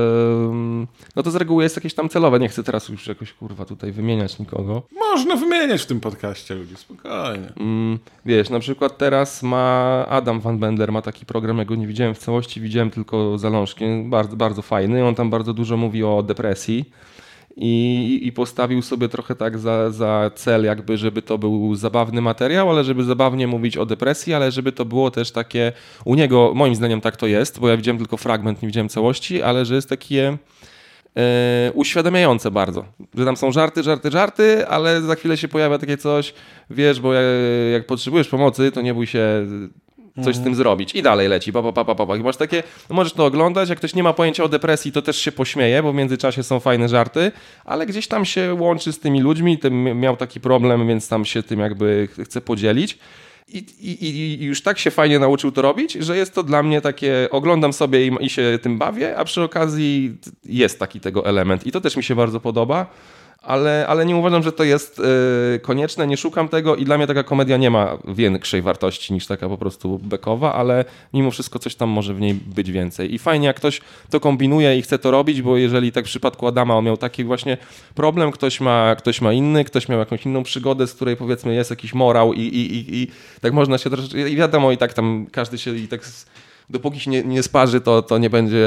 A: no to z reguły jest jakieś tam celowe, nie chcę teraz już jakoś kurwa tutaj wymieniać nikogo.
B: Można wymieniać w tym podcaście ludzi, spokojnie.
A: Wiesz, na przykład teraz Adam Van Bendler ma taki program, ja go nie widziałem w całości, widziałem tylko zalążki, bardzo, bardzo fajny, on tam bardzo dużo mówi o depresji. I postawił sobie trochę tak za cel, jakby, żeby to był zabawny materiał, ale żeby zabawnie mówić o depresji, ale żeby to było też takie, u niego moim zdaniem tak to jest, bo ja widziałem tylko fragment, nie widziałem całości, ale że jest takie uświadamiające bardzo, że tam są żarty, ale za chwilę się pojawia takie coś, wiesz, bo jak potrzebujesz pomocy, to nie bój się coś z tym zrobić. I dalej leci. I masz takie, no możesz to oglądać, jak ktoś nie ma pojęcia o depresji, to też się pośmieje, bo w międzyczasie są fajne żarty, ale gdzieś tam się łączy z tymi ludźmi, tym miał taki problem, więc tam się tym jakby chce podzielić. I już tak się fajnie nauczył to robić, że jest to dla mnie takie, oglądam sobie i się tym bawię, a przy okazji jest taki tego element. I to też mi się bardzo podoba. Ale nie uważam, że to jest konieczne, nie szukam tego i dla mnie taka komedia nie ma większej wartości niż taka po prostu bekowa, ale mimo wszystko coś tam może w niej być więcej. I fajnie jak ktoś to kombinuje i chce to robić, bo jeżeli tak w przypadku Adama on miał taki właśnie problem, ktoś ma inny, ktoś miał jakąś inną przygodę, z której powiedzmy jest jakiś morał i tak można się troszeczkę, i wiadomo i tak tam każdy się i tak dopóki się nie sparzy, to nie będzie...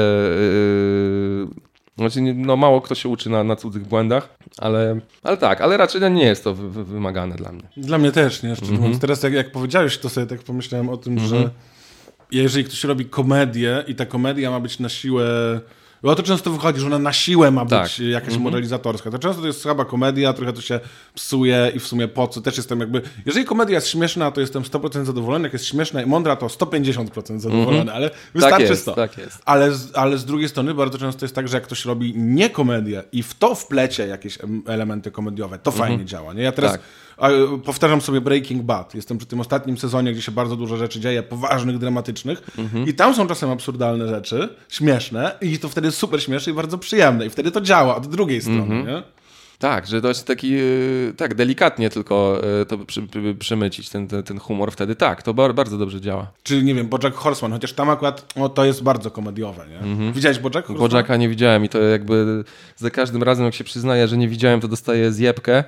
A: Znaczy, no mało kto się uczy na cudzych błędach, ale raczej nie jest to wymagane dla mnie.
B: Dla mnie też, nie? Szczerze mówiąc, teraz jak powiedziałeś, to sobie tak pomyślałem o tym, że jeżeli ktoś robi komedię i ta komedia ma być na siłę... Bo to często wychodzi, że ona na siłę ma być jakaś moralizatorska. To często to jest słaba komedia, trochę to się psuje i w sumie po co? Też jestem jakby... Jeżeli komedia jest śmieszna, to jestem 100% zadowolony. Jak jest śmieszna i mądra, to 150% zadowolony, ale wystarczy 100.
A: Tak jest.
B: Ale z drugiej strony bardzo często jest tak, że jak ktoś robi nie komedię i w to wplecie jakieś elementy komediowe, to fajnie działa. Nie? Ja teraz powtarzam sobie Breaking Bad. Jestem przy tym ostatnim sezonie, gdzie się bardzo dużo rzeczy dzieje, poważnych, dramatycznych i tam są czasem absurdalne rzeczy, śmieszne i to wtedy super śmieszne i bardzo przyjemne i wtedy to działa od drugiej strony, nie?
A: Tak, że to jest taki, tak delikatnie tylko to przemycić ten humor wtedy, tak, to bardzo dobrze działa.
B: Czyli nie wiem, BoJack Horseman, chociaż tam akurat to jest bardzo komediowe, nie? Widziałeś BoJack Horseman?
A: BoJacka nie widziałem i to jakby za każdym razem jak się przyznaję, że nie widziałem, to dostaję zjebkę.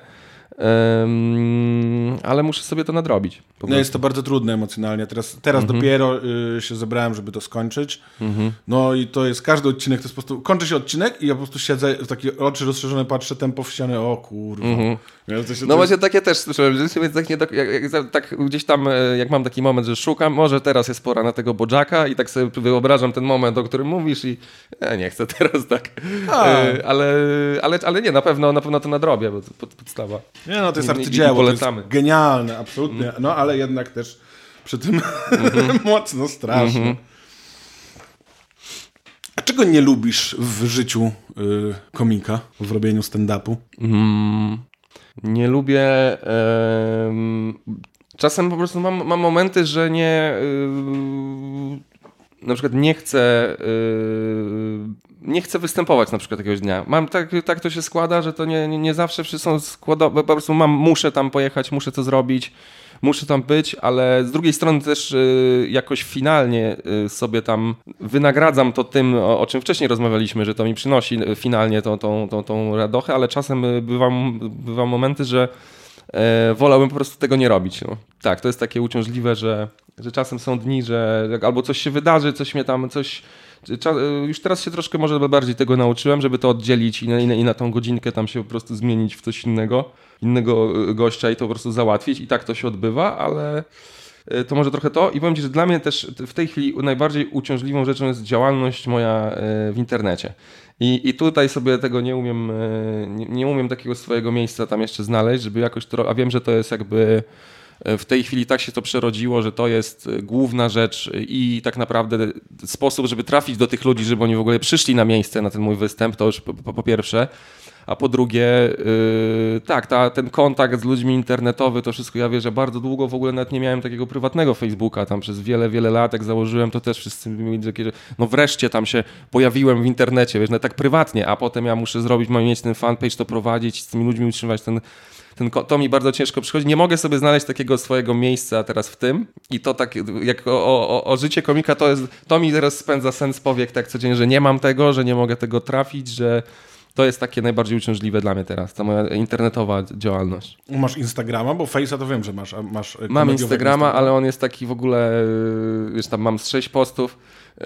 A: Ale muszę sobie to nadrobić.
B: No jest to bardzo trudne emocjonalnie. Teraz dopiero się zebrałem, żeby to skończyć. No i to jest każdy odcinek, to jest po prostu kończy się odcinek i ja po prostu siedzę, takie oczy rozszerzone, patrzę tempo w ścianę, o kurwa.
A: Właśnie takie też słyszałem, więc tak gdzieś tam, jak mam taki moment, że szukam, może teraz jest pora na tego BoJacka i tak sobie wyobrażam ten moment, o którym mówisz i nie chcę teraz tak. Ale nie, na pewno to nadrobię, bo to podstawa.
B: Nie, no to jest arcydzieło, to jest genialne, absolutnie, no ale jednak też przy tym mocno straszne. A czego nie lubisz w życiu komika, w robieniu stand-upu?
A: Nie lubię... czasem po prostu mam momenty, że na przykład nie chcę występować na przykład jakiegoś dnia. Tak to się składa, że to nie zawsze wszyscy są składowe, po prostu muszę tam pojechać, muszę to zrobić, muszę tam być, ale z drugiej strony też jakoś finalnie sobie tam wynagradzam to tym, o czym wcześniej rozmawialiśmy, że to mi przynosi finalnie tą radochę, ale czasem bywa momenty, że wolałbym po prostu tego nie robić. No. Tak, to jest takie uciążliwe, że czasem są dni, że albo coś się wydarzy, już teraz się troszkę może bardziej tego nauczyłem, żeby to oddzielić i na tą godzinkę tam się po prostu zmienić w coś innego gościa i to po prostu załatwić i tak to się odbywa, ale to może trochę to i powiem Ci, że dla mnie też w tej chwili najbardziej uciążliwą rzeczą jest działalność moja w internecie. I tutaj sobie tego nie umiem takiego swojego miejsca tam jeszcze znaleźć, żeby jakoś to, a wiem, że to jest jakby w tej chwili tak się to przerodziło, że to jest główna rzecz i tak naprawdę sposób, żeby trafić do tych ludzi, żeby oni w ogóle przyszli na miejsce na ten mój występ, to już po pierwsze. a po drugie tak, ten kontakt z ludźmi internetowy, to wszystko, ja wierzę, bardzo długo w ogóle nawet nie miałem takiego prywatnego Facebooka, tam przez wiele, wiele lat, jak założyłem, to też wszyscy mieli takie, że no wreszcie tam się pojawiłem w internecie, wiesz, no tak prywatnie, a potem ja muszę zrobić, mam mieć ten fanpage, to prowadzić, z tymi ludźmi utrzymywać to mi bardzo ciężko przychodzi. Nie mogę sobie znaleźć takiego swojego miejsca teraz w tym i to tak jak o życie komika to mi teraz spędza sens powiek tak codziennie, że nie mam tego, że nie mogę tego trafić, że to jest takie najbardziej uciążliwe dla mnie teraz, ta moja internetowa działalność.
B: Masz Instagrama? Bo Face'a to wiem, że masz
A: mam Instagrama, ale on jest taki w ogóle, wiesz, tam mam z 6 postów.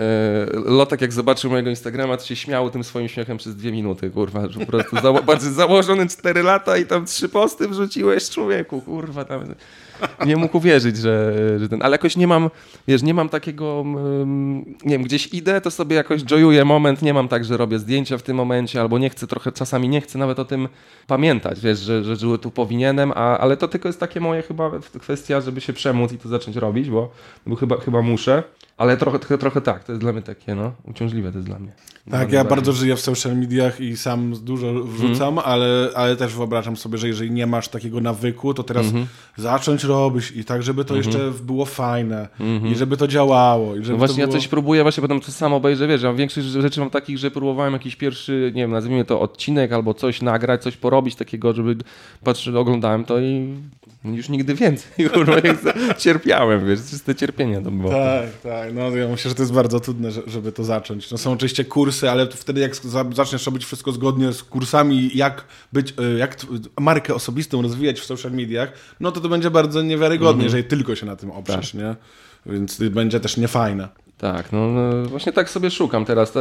A: Lotek jak zobaczył mojego Instagrama, to się śmiał tym swoim śmiechem przez 2 minuty, kurwa, że po prostu założony 4 lata i tam 3 posty wrzuciłeś, człowieku, kurwa, tam nie mógł uwierzyć, że ten, ale jakoś nie mam takiego, nie wiem, gdzieś idę, to sobie jakoś joyuję moment, nie mam tak, że robię zdjęcia w tym momencie, albo czasami nie chcę nawet o tym pamiętać, wiesz, że tu powinienem, ale to tylko jest takie moje chyba kwestia, żeby się przemóc i to zacząć robić, bo chyba muszę. Ale trochę tak, to jest dla mnie takie, no, uciążliwe to jest dla mnie.
B: Tak, ja bardzo żyję w social mediach i sam dużo wrzucam, ale też wyobrażam sobie, że jeżeli nie masz takiego nawyku, to teraz zacząć robić i tak, żeby to jeszcze było fajne i żeby to działało. I żeby
A: no właśnie
B: to było...
A: ja coś próbuję, właśnie potem to samo obejrzę, wiesz, ja większość rzeczy mam takich, że próbowałem jakiś pierwszy, nie wiem, nazwijmy to odcinek albo coś nagrać, coś porobić takiego, żeby oglądałem to i już nigdy więcej, kurwa, cierpiałem, wiesz, czyste cierpienie to było.
B: Tak, no ja myślę, że to jest bardzo trudne, żeby to zacząć. No są oczywiście kursy, ale to wtedy jak zaczniesz robić wszystko zgodnie z kursami, jak markę osobistą rozwijać w social mediach, no to będzie bardzo niewiarygodne, jeżeli tylko się na tym oprzesz, nie? Więc będzie też niefajne.
A: Tak, no właśnie tak sobie szukam teraz.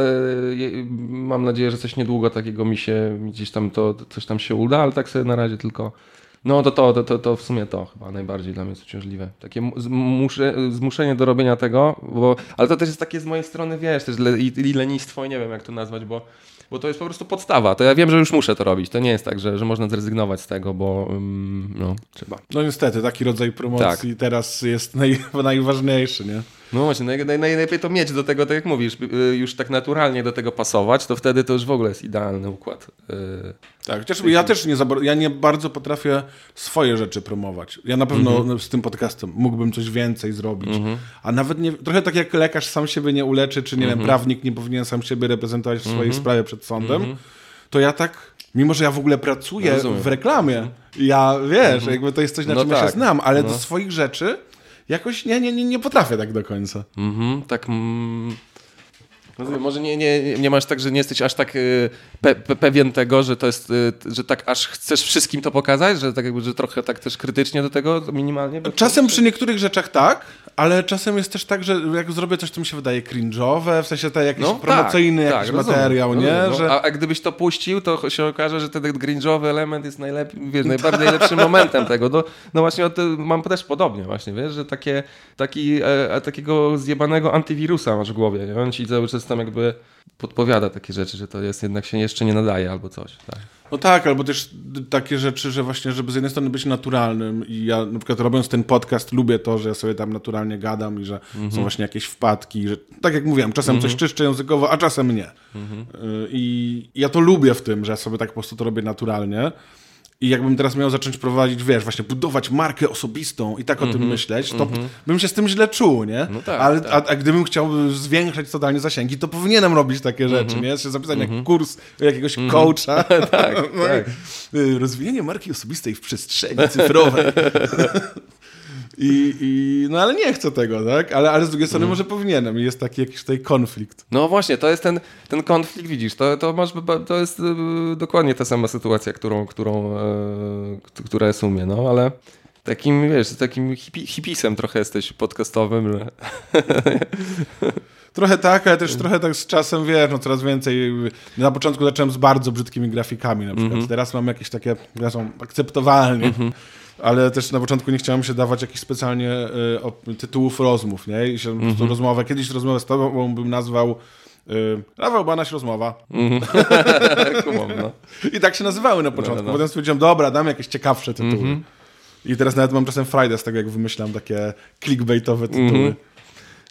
A: Mam nadzieję, że coś niedługo takiego mi gdzieś tam coś tam się uda, ale tak sobie na razie tylko... No to w sumie to chyba najbardziej dla mnie jest uciążliwe. Takie zmuszenie do robienia tego, ale to też jest takie z mojej strony, wiesz, też i lenistwo, i nie wiem jak to nazwać, bo to jest po prostu podstawa. To ja wiem, że już muszę to robić. To nie jest tak, że można zrezygnować z tego, bo no, trzeba.
B: No niestety, taki rodzaj promocji teraz jest najważniejszy, nie?
A: No właśnie, najlepiej to mieć do tego, tak jak mówisz, już tak naturalnie do tego pasować, to wtedy to już w ogóle jest idealny układ.
B: Tak, chociaż ja też nie bardzo potrafię swoje rzeczy promować. Ja na pewno z tym podcastem mógłbym coś więcej zrobić, a nawet nie, trochę tak jak lekarz sam siebie nie uleczy, czy nie wiem, prawnik nie powinien sam siebie reprezentować w swojej sprawie przed sądem, to ja tak, mimo że ja w ogóle pracuję w reklamie, ja wiesz, jakby to jest coś, na czym ja się znam, ale do swoich rzeczy jakoś nie potrafię tak do końca.
A: Tak. Może nie masz tak, że nie jesteś aż tak pewien tego, że to jest, że tak aż chcesz wszystkim to pokazać, że tak jakby, że trochę tak też krytycznie do tego minimalnie?
B: Czasem przy niektórych rzeczach tak, ale czasem jest też tak, że jak zrobię coś, to mi się wydaje cringe'owe, w sensie to jakiś promocyjny jakiś materiał, nie?
A: No.
B: Że...
A: A gdybyś to puścił, to się okaże, że ten cringe'owy element jest najbardziej lepszym momentem tego. No właśnie mam też podobnie właśnie, wiesz, że takiego zjebanego antywirusa masz w głowie, nie? On ci cały czas tam jakby podpowiada takie rzeczy, że to jest jednak się jeszcze nie nadaje albo coś. Tak.
B: No tak, albo też takie rzeczy, że właśnie, żeby z jednej strony być naturalnym i ja na przykład robiąc ten podcast lubię to, że ja sobie tam naturalnie gadam i że są właśnie jakieś wpadki, że tak jak mówiłem, czasem coś czyszczę językowo, a czasem nie. I ja to lubię w tym, że ja sobie tak po prostu to robię naturalnie. I jakbym teraz miał zacząć prowadzić, wiesz, właśnie budować markę osobistą i tak o tym myśleć, to bym się z tym źle czuł, nie?
A: No tak,
B: ale
A: tak.
B: A gdybym chciał zwiększać totalnie zasięgi, to powinienem robić takie rzeczy, nie? Się zapisać jak kurs jakiegoś coacha.
A: Tak.
B: Rozwijanie marki osobistej w przestrzeni cyfrowej. No ale nie chcę tego, tak? Ale z drugiej strony może powinienem i jest taki jakiś tutaj konflikt.
A: No właśnie, to jest ten konflikt, widzisz, to jest dokładnie ta sama sytuacja, która jest u mnie, no ale takim, wiesz, takim hipisem trochę jesteś podcastowym, że...
B: Trochę tak, ale też trochę tak z czasem, wiesz, no coraz więcej. Na początku zacząłem z bardzo brzydkimi grafikami na przykład. Teraz mam jakieś takie, które są akceptowalnie. Ale też na początku nie chciałem się dawać jakichś specjalnie tytułów rozmów, nie? I się po prostu rozmowę z tobą bym nazwał Rafał Banaś rozmowa.
A: No.
B: I tak się nazywały na początku. Potem stwierdziłem, dobra, dam jakieś ciekawsze tytuły. I teraz nawet mam czasem frajdę z tego, jak wymyślam takie clickbaitowe tytuły.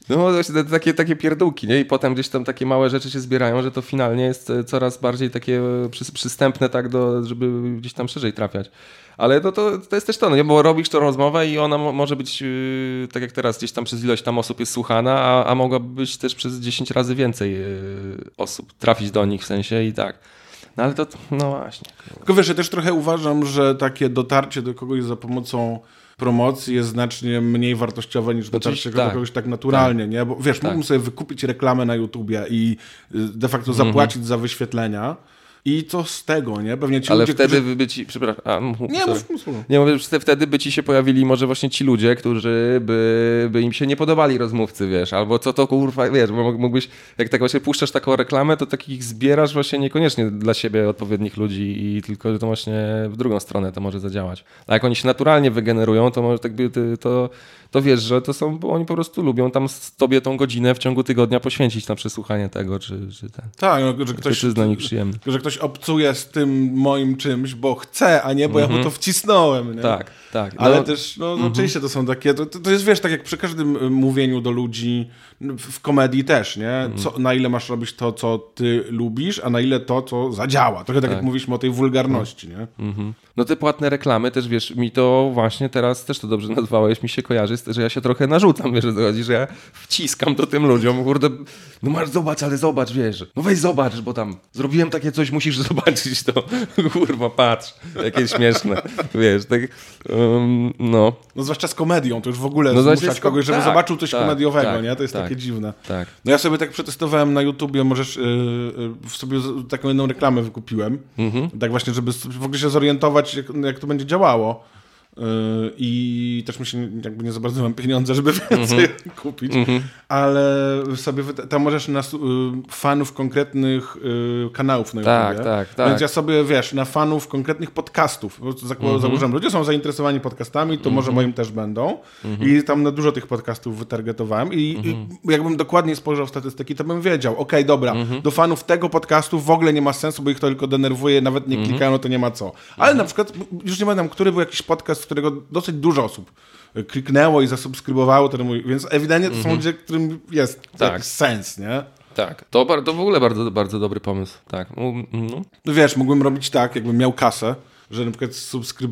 A: No właśnie takie pierdółki, nie? I potem gdzieś tam takie małe rzeczy się zbierają, że to finalnie jest coraz bardziej takie przystępne, tak, żeby gdzieś tam szerzej trafiać. Ale to jest też to, no nie? Bo robisz tą rozmowę i ona może być, tak jak teraz, gdzieś tam przez ilość tam osób jest słuchana, a mogłaby być też przez 10 razy więcej osób, trafić do nich w sensie i tak. No ale to, no właśnie.
B: Tylko wiesz, ja też trochę uważam, że takie dotarcie do kogoś za pomocą promocji jest znacznie mniej wartościowe niż dotarcie do kogoś tak naturalnie, nie? Bo wiesz, mógłbym sobie wykupić reklamę na YouTubie i de facto zapłacić za wyświetlenia. I co z tego, nie? Pewnie ci
A: ale
B: ludzie,
A: wtedy
B: którzy...
A: by ci... Przepraszam.
B: mów.
A: Nie, mówię, że wtedy by ci się pojawili może właśnie ci ludzie, którzy by im się nie podobali rozmówcy, wiesz, albo co to kurwa, wiesz, bo mógłbyś, jak tak właśnie puszczasz taką reklamę, to takich zbierasz właśnie niekoniecznie dla siebie odpowiednich ludzi i tylko to właśnie w drugą stronę to może zadziałać. A jak oni się naturalnie wygenerują, to może tak by to wiesz, że to są, bo oni po prostu lubią tam z tobie tą godzinę w ciągu tygodnia poświęcić na przesłuchanie tego, czy ten.
B: Tak, no, że ktoś
A: jest dla nich przyjemny.
B: Że ktoś obcuje z tym moim czymś, bo chce, a nie, bo ja mu to wcisnąłem. Nie?
A: Tak.
B: Ale też, oczywiście to są takie, to jest, wiesz, tak jak przy każdym mówieniu do ludzi, w komedii też, nie? Na ile masz robić to, co ty lubisz, a na ile to, co zadziała. Trochę tak jak mówiliśmy o tej wulgarności, nie?
A: No te płatne reklamy też, wiesz, mi to właśnie teraz, też to dobrze nazwałeś, mi się kojarzy, że ja się trochę narzucam, wiesz, o co chodzi, że ja wciskam to tym ludziom, kurde, no masz zobacz, wiesz, no weź zobacz, bo tam zrobiłem takie coś, musisz zobaczyć to, kurwa, patrz, jakie śmieszne, wiesz, tak, no.
B: No zwłaszcza z komedią, to już w ogóle zmuszać kogoś, żeby zobaczył coś komediowego, nie? To jest takie dziwne.
A: Tak.
B: No ja sobie tak przetestowałem na YouTubie, możesz sobie taką jedną reklamę wykupiłem, tak właśnie, żeby w ogóle się zorientować, jak to będzie działało. I też mi się jakby nie za bardzo mam pieniądze, żeby więcej kupić, ale sobie tam możesz na fanów konkretnych kanałów na YouTube.
A: Tak.
B: Więc ja sobie, wiesz, na fanów konkretnych podcastów, założyłem, ludzie są zainteresowani podcastami, to może moim też będą. I tam na dużo tych podcastów wytargetowałem i jakbym dokładnie spojrzał w statystyki, to bym wiedział, okej, dobra, do fanów tego podcastu w ogóle nie ma sensu, bo ich to tylko denerwuje, nawet nie klikają, no to nie ma co. Ale na przykład, już nie pamiętam, który był jakiś podcast, z którego dosyć dużo osób kliknęło i zasubskrybowało ten mój, więc ewidentnie to są ludzie, którym jest jakiś sens, nie?
A: Tak, to w ogóle bardzo, bardzo dobry pomysł, tak.
B: No wiesz, mógłbym robić tak, jakbym miał kasę, że na przykład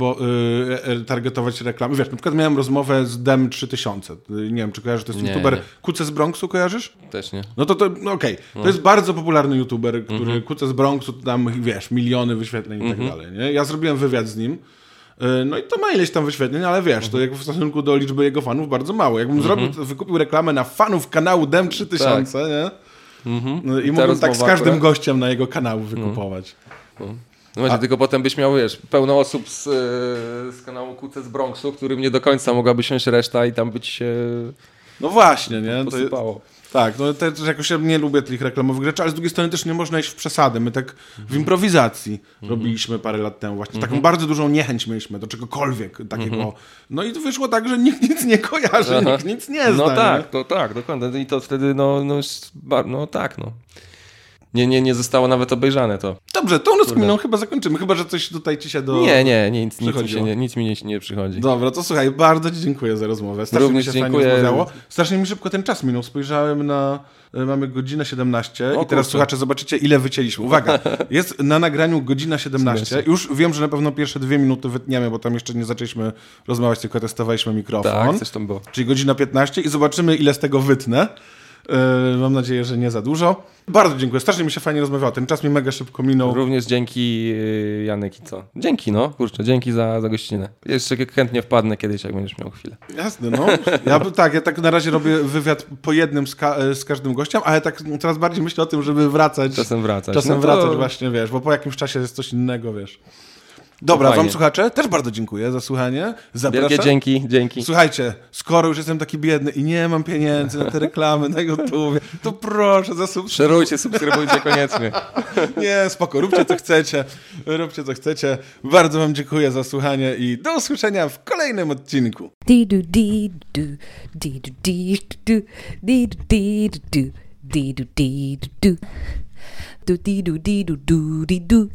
B: targetować reklamy. Wiesz, na przykład miałem rozmowę z Dem 3000. Nie wiem, czy kojarzysz, to jest youtuber Kuce z Bronxu, kojarzysz?
A: Też nie.
B: No to okej. To jest bardzo popularny youtuber, który Kuce z Bronxu, tam wiesz, miliony wyświetleń i tak dalej, nie? Ja zrobiłem wywiad z nim. No i to ma ileś tam wyświetleń, ale wiesz, to jak w stosunku do liczby jego fanów bardzo mało. Jakbym wykupił reklamę na fanów kanału Dem 3000, nie? No, i mógłbym tak z każdym gościem na jego kanał wykupować.
A: No właśnie, tylko potem byś miał, wiesz, pełno osób z kanału Kuce z Bronxu, którym nie do końca mogłaby siąść reszta i tam by ci się
B: no właśnie, nie?
A: posypało.
B: Tak, no też jakoś ja nie lubię tych reklamowych rzeczy, ale z drugiej strony też nie można iść w przesady. My tak w improwizacji robiliśmy parę lat temu właśnie. Taką bardzo dużą niechęć mieliśmy do czegokolwiek takiego. No i to wyszło tak, że nikt nic nie kojarzy, nikt nic nie zna.
A: No tak, to tak, dokładnie. I to wtedy, Nie zostało nawet obejrzane to.
B: Dobrze, tą rozkminą chyba zakończymy, chyba że coś tutaj ci się do...
A: Nie, nic mi nie przychodzi.
B: Dobra, to słuchaj, bardzo ci dziękuję za rozmowę. Strasznie mi się fajnie rozmawiało. Strasznie mi szybko ten czas minął. Spojrzałem na... Mamy godzinę 17 i teraz słuchacze zobaczycie, ile wycięliśmy. Uwaga, jest na nagraniu godzina 17. Już wiem, że na pewno pierwsze 2 minuty wytniemy, bo tam jeszcze nie zaczęliśmy rozmawiać, tylko testowaliśmy mikrofon.
A: Tak, coś tam było.
B: Czyli godzina 15 i zobaczymy, ile z tego wytnę. Mam nadzieję, że nie za dużo. Bardzo dziękuję, strasznie mi się fajnie rozmawiało. Ten czas mi mega szybko minął.
A: Również dzięki, Janek, i co? Dzięki, dzięki za gościnę. Jeszcze chętnie wpadnę kiedyś, jak będziesz miał chwilę.
B: Jasne, no. Ja tak na razie robię wywiad po jednym z każdym gościem, ale tak coraz bardziej myślę o tym, żeby wracać.
A: Czasem wracać.
B: Wracać właśnie, wiesz, bo po jakimś czasie jest coś innego, wiesz. Dobra, wam słuchacze, też bardzo dziękuję za słuchanie. Zapraszam.
A: Wielkie dzięki.
B: Słuchajcie, skoro już jestem taki biedny i nie mam pieniędzy na te reklamy na YouTubie, to proszę
A: Subskrybujcie koniecznie.
B: Nie, spoko, róbcie co chcecie. Bardzo wam dziękuję za słuchanie i do usłyszenia w kolejnym odcinku.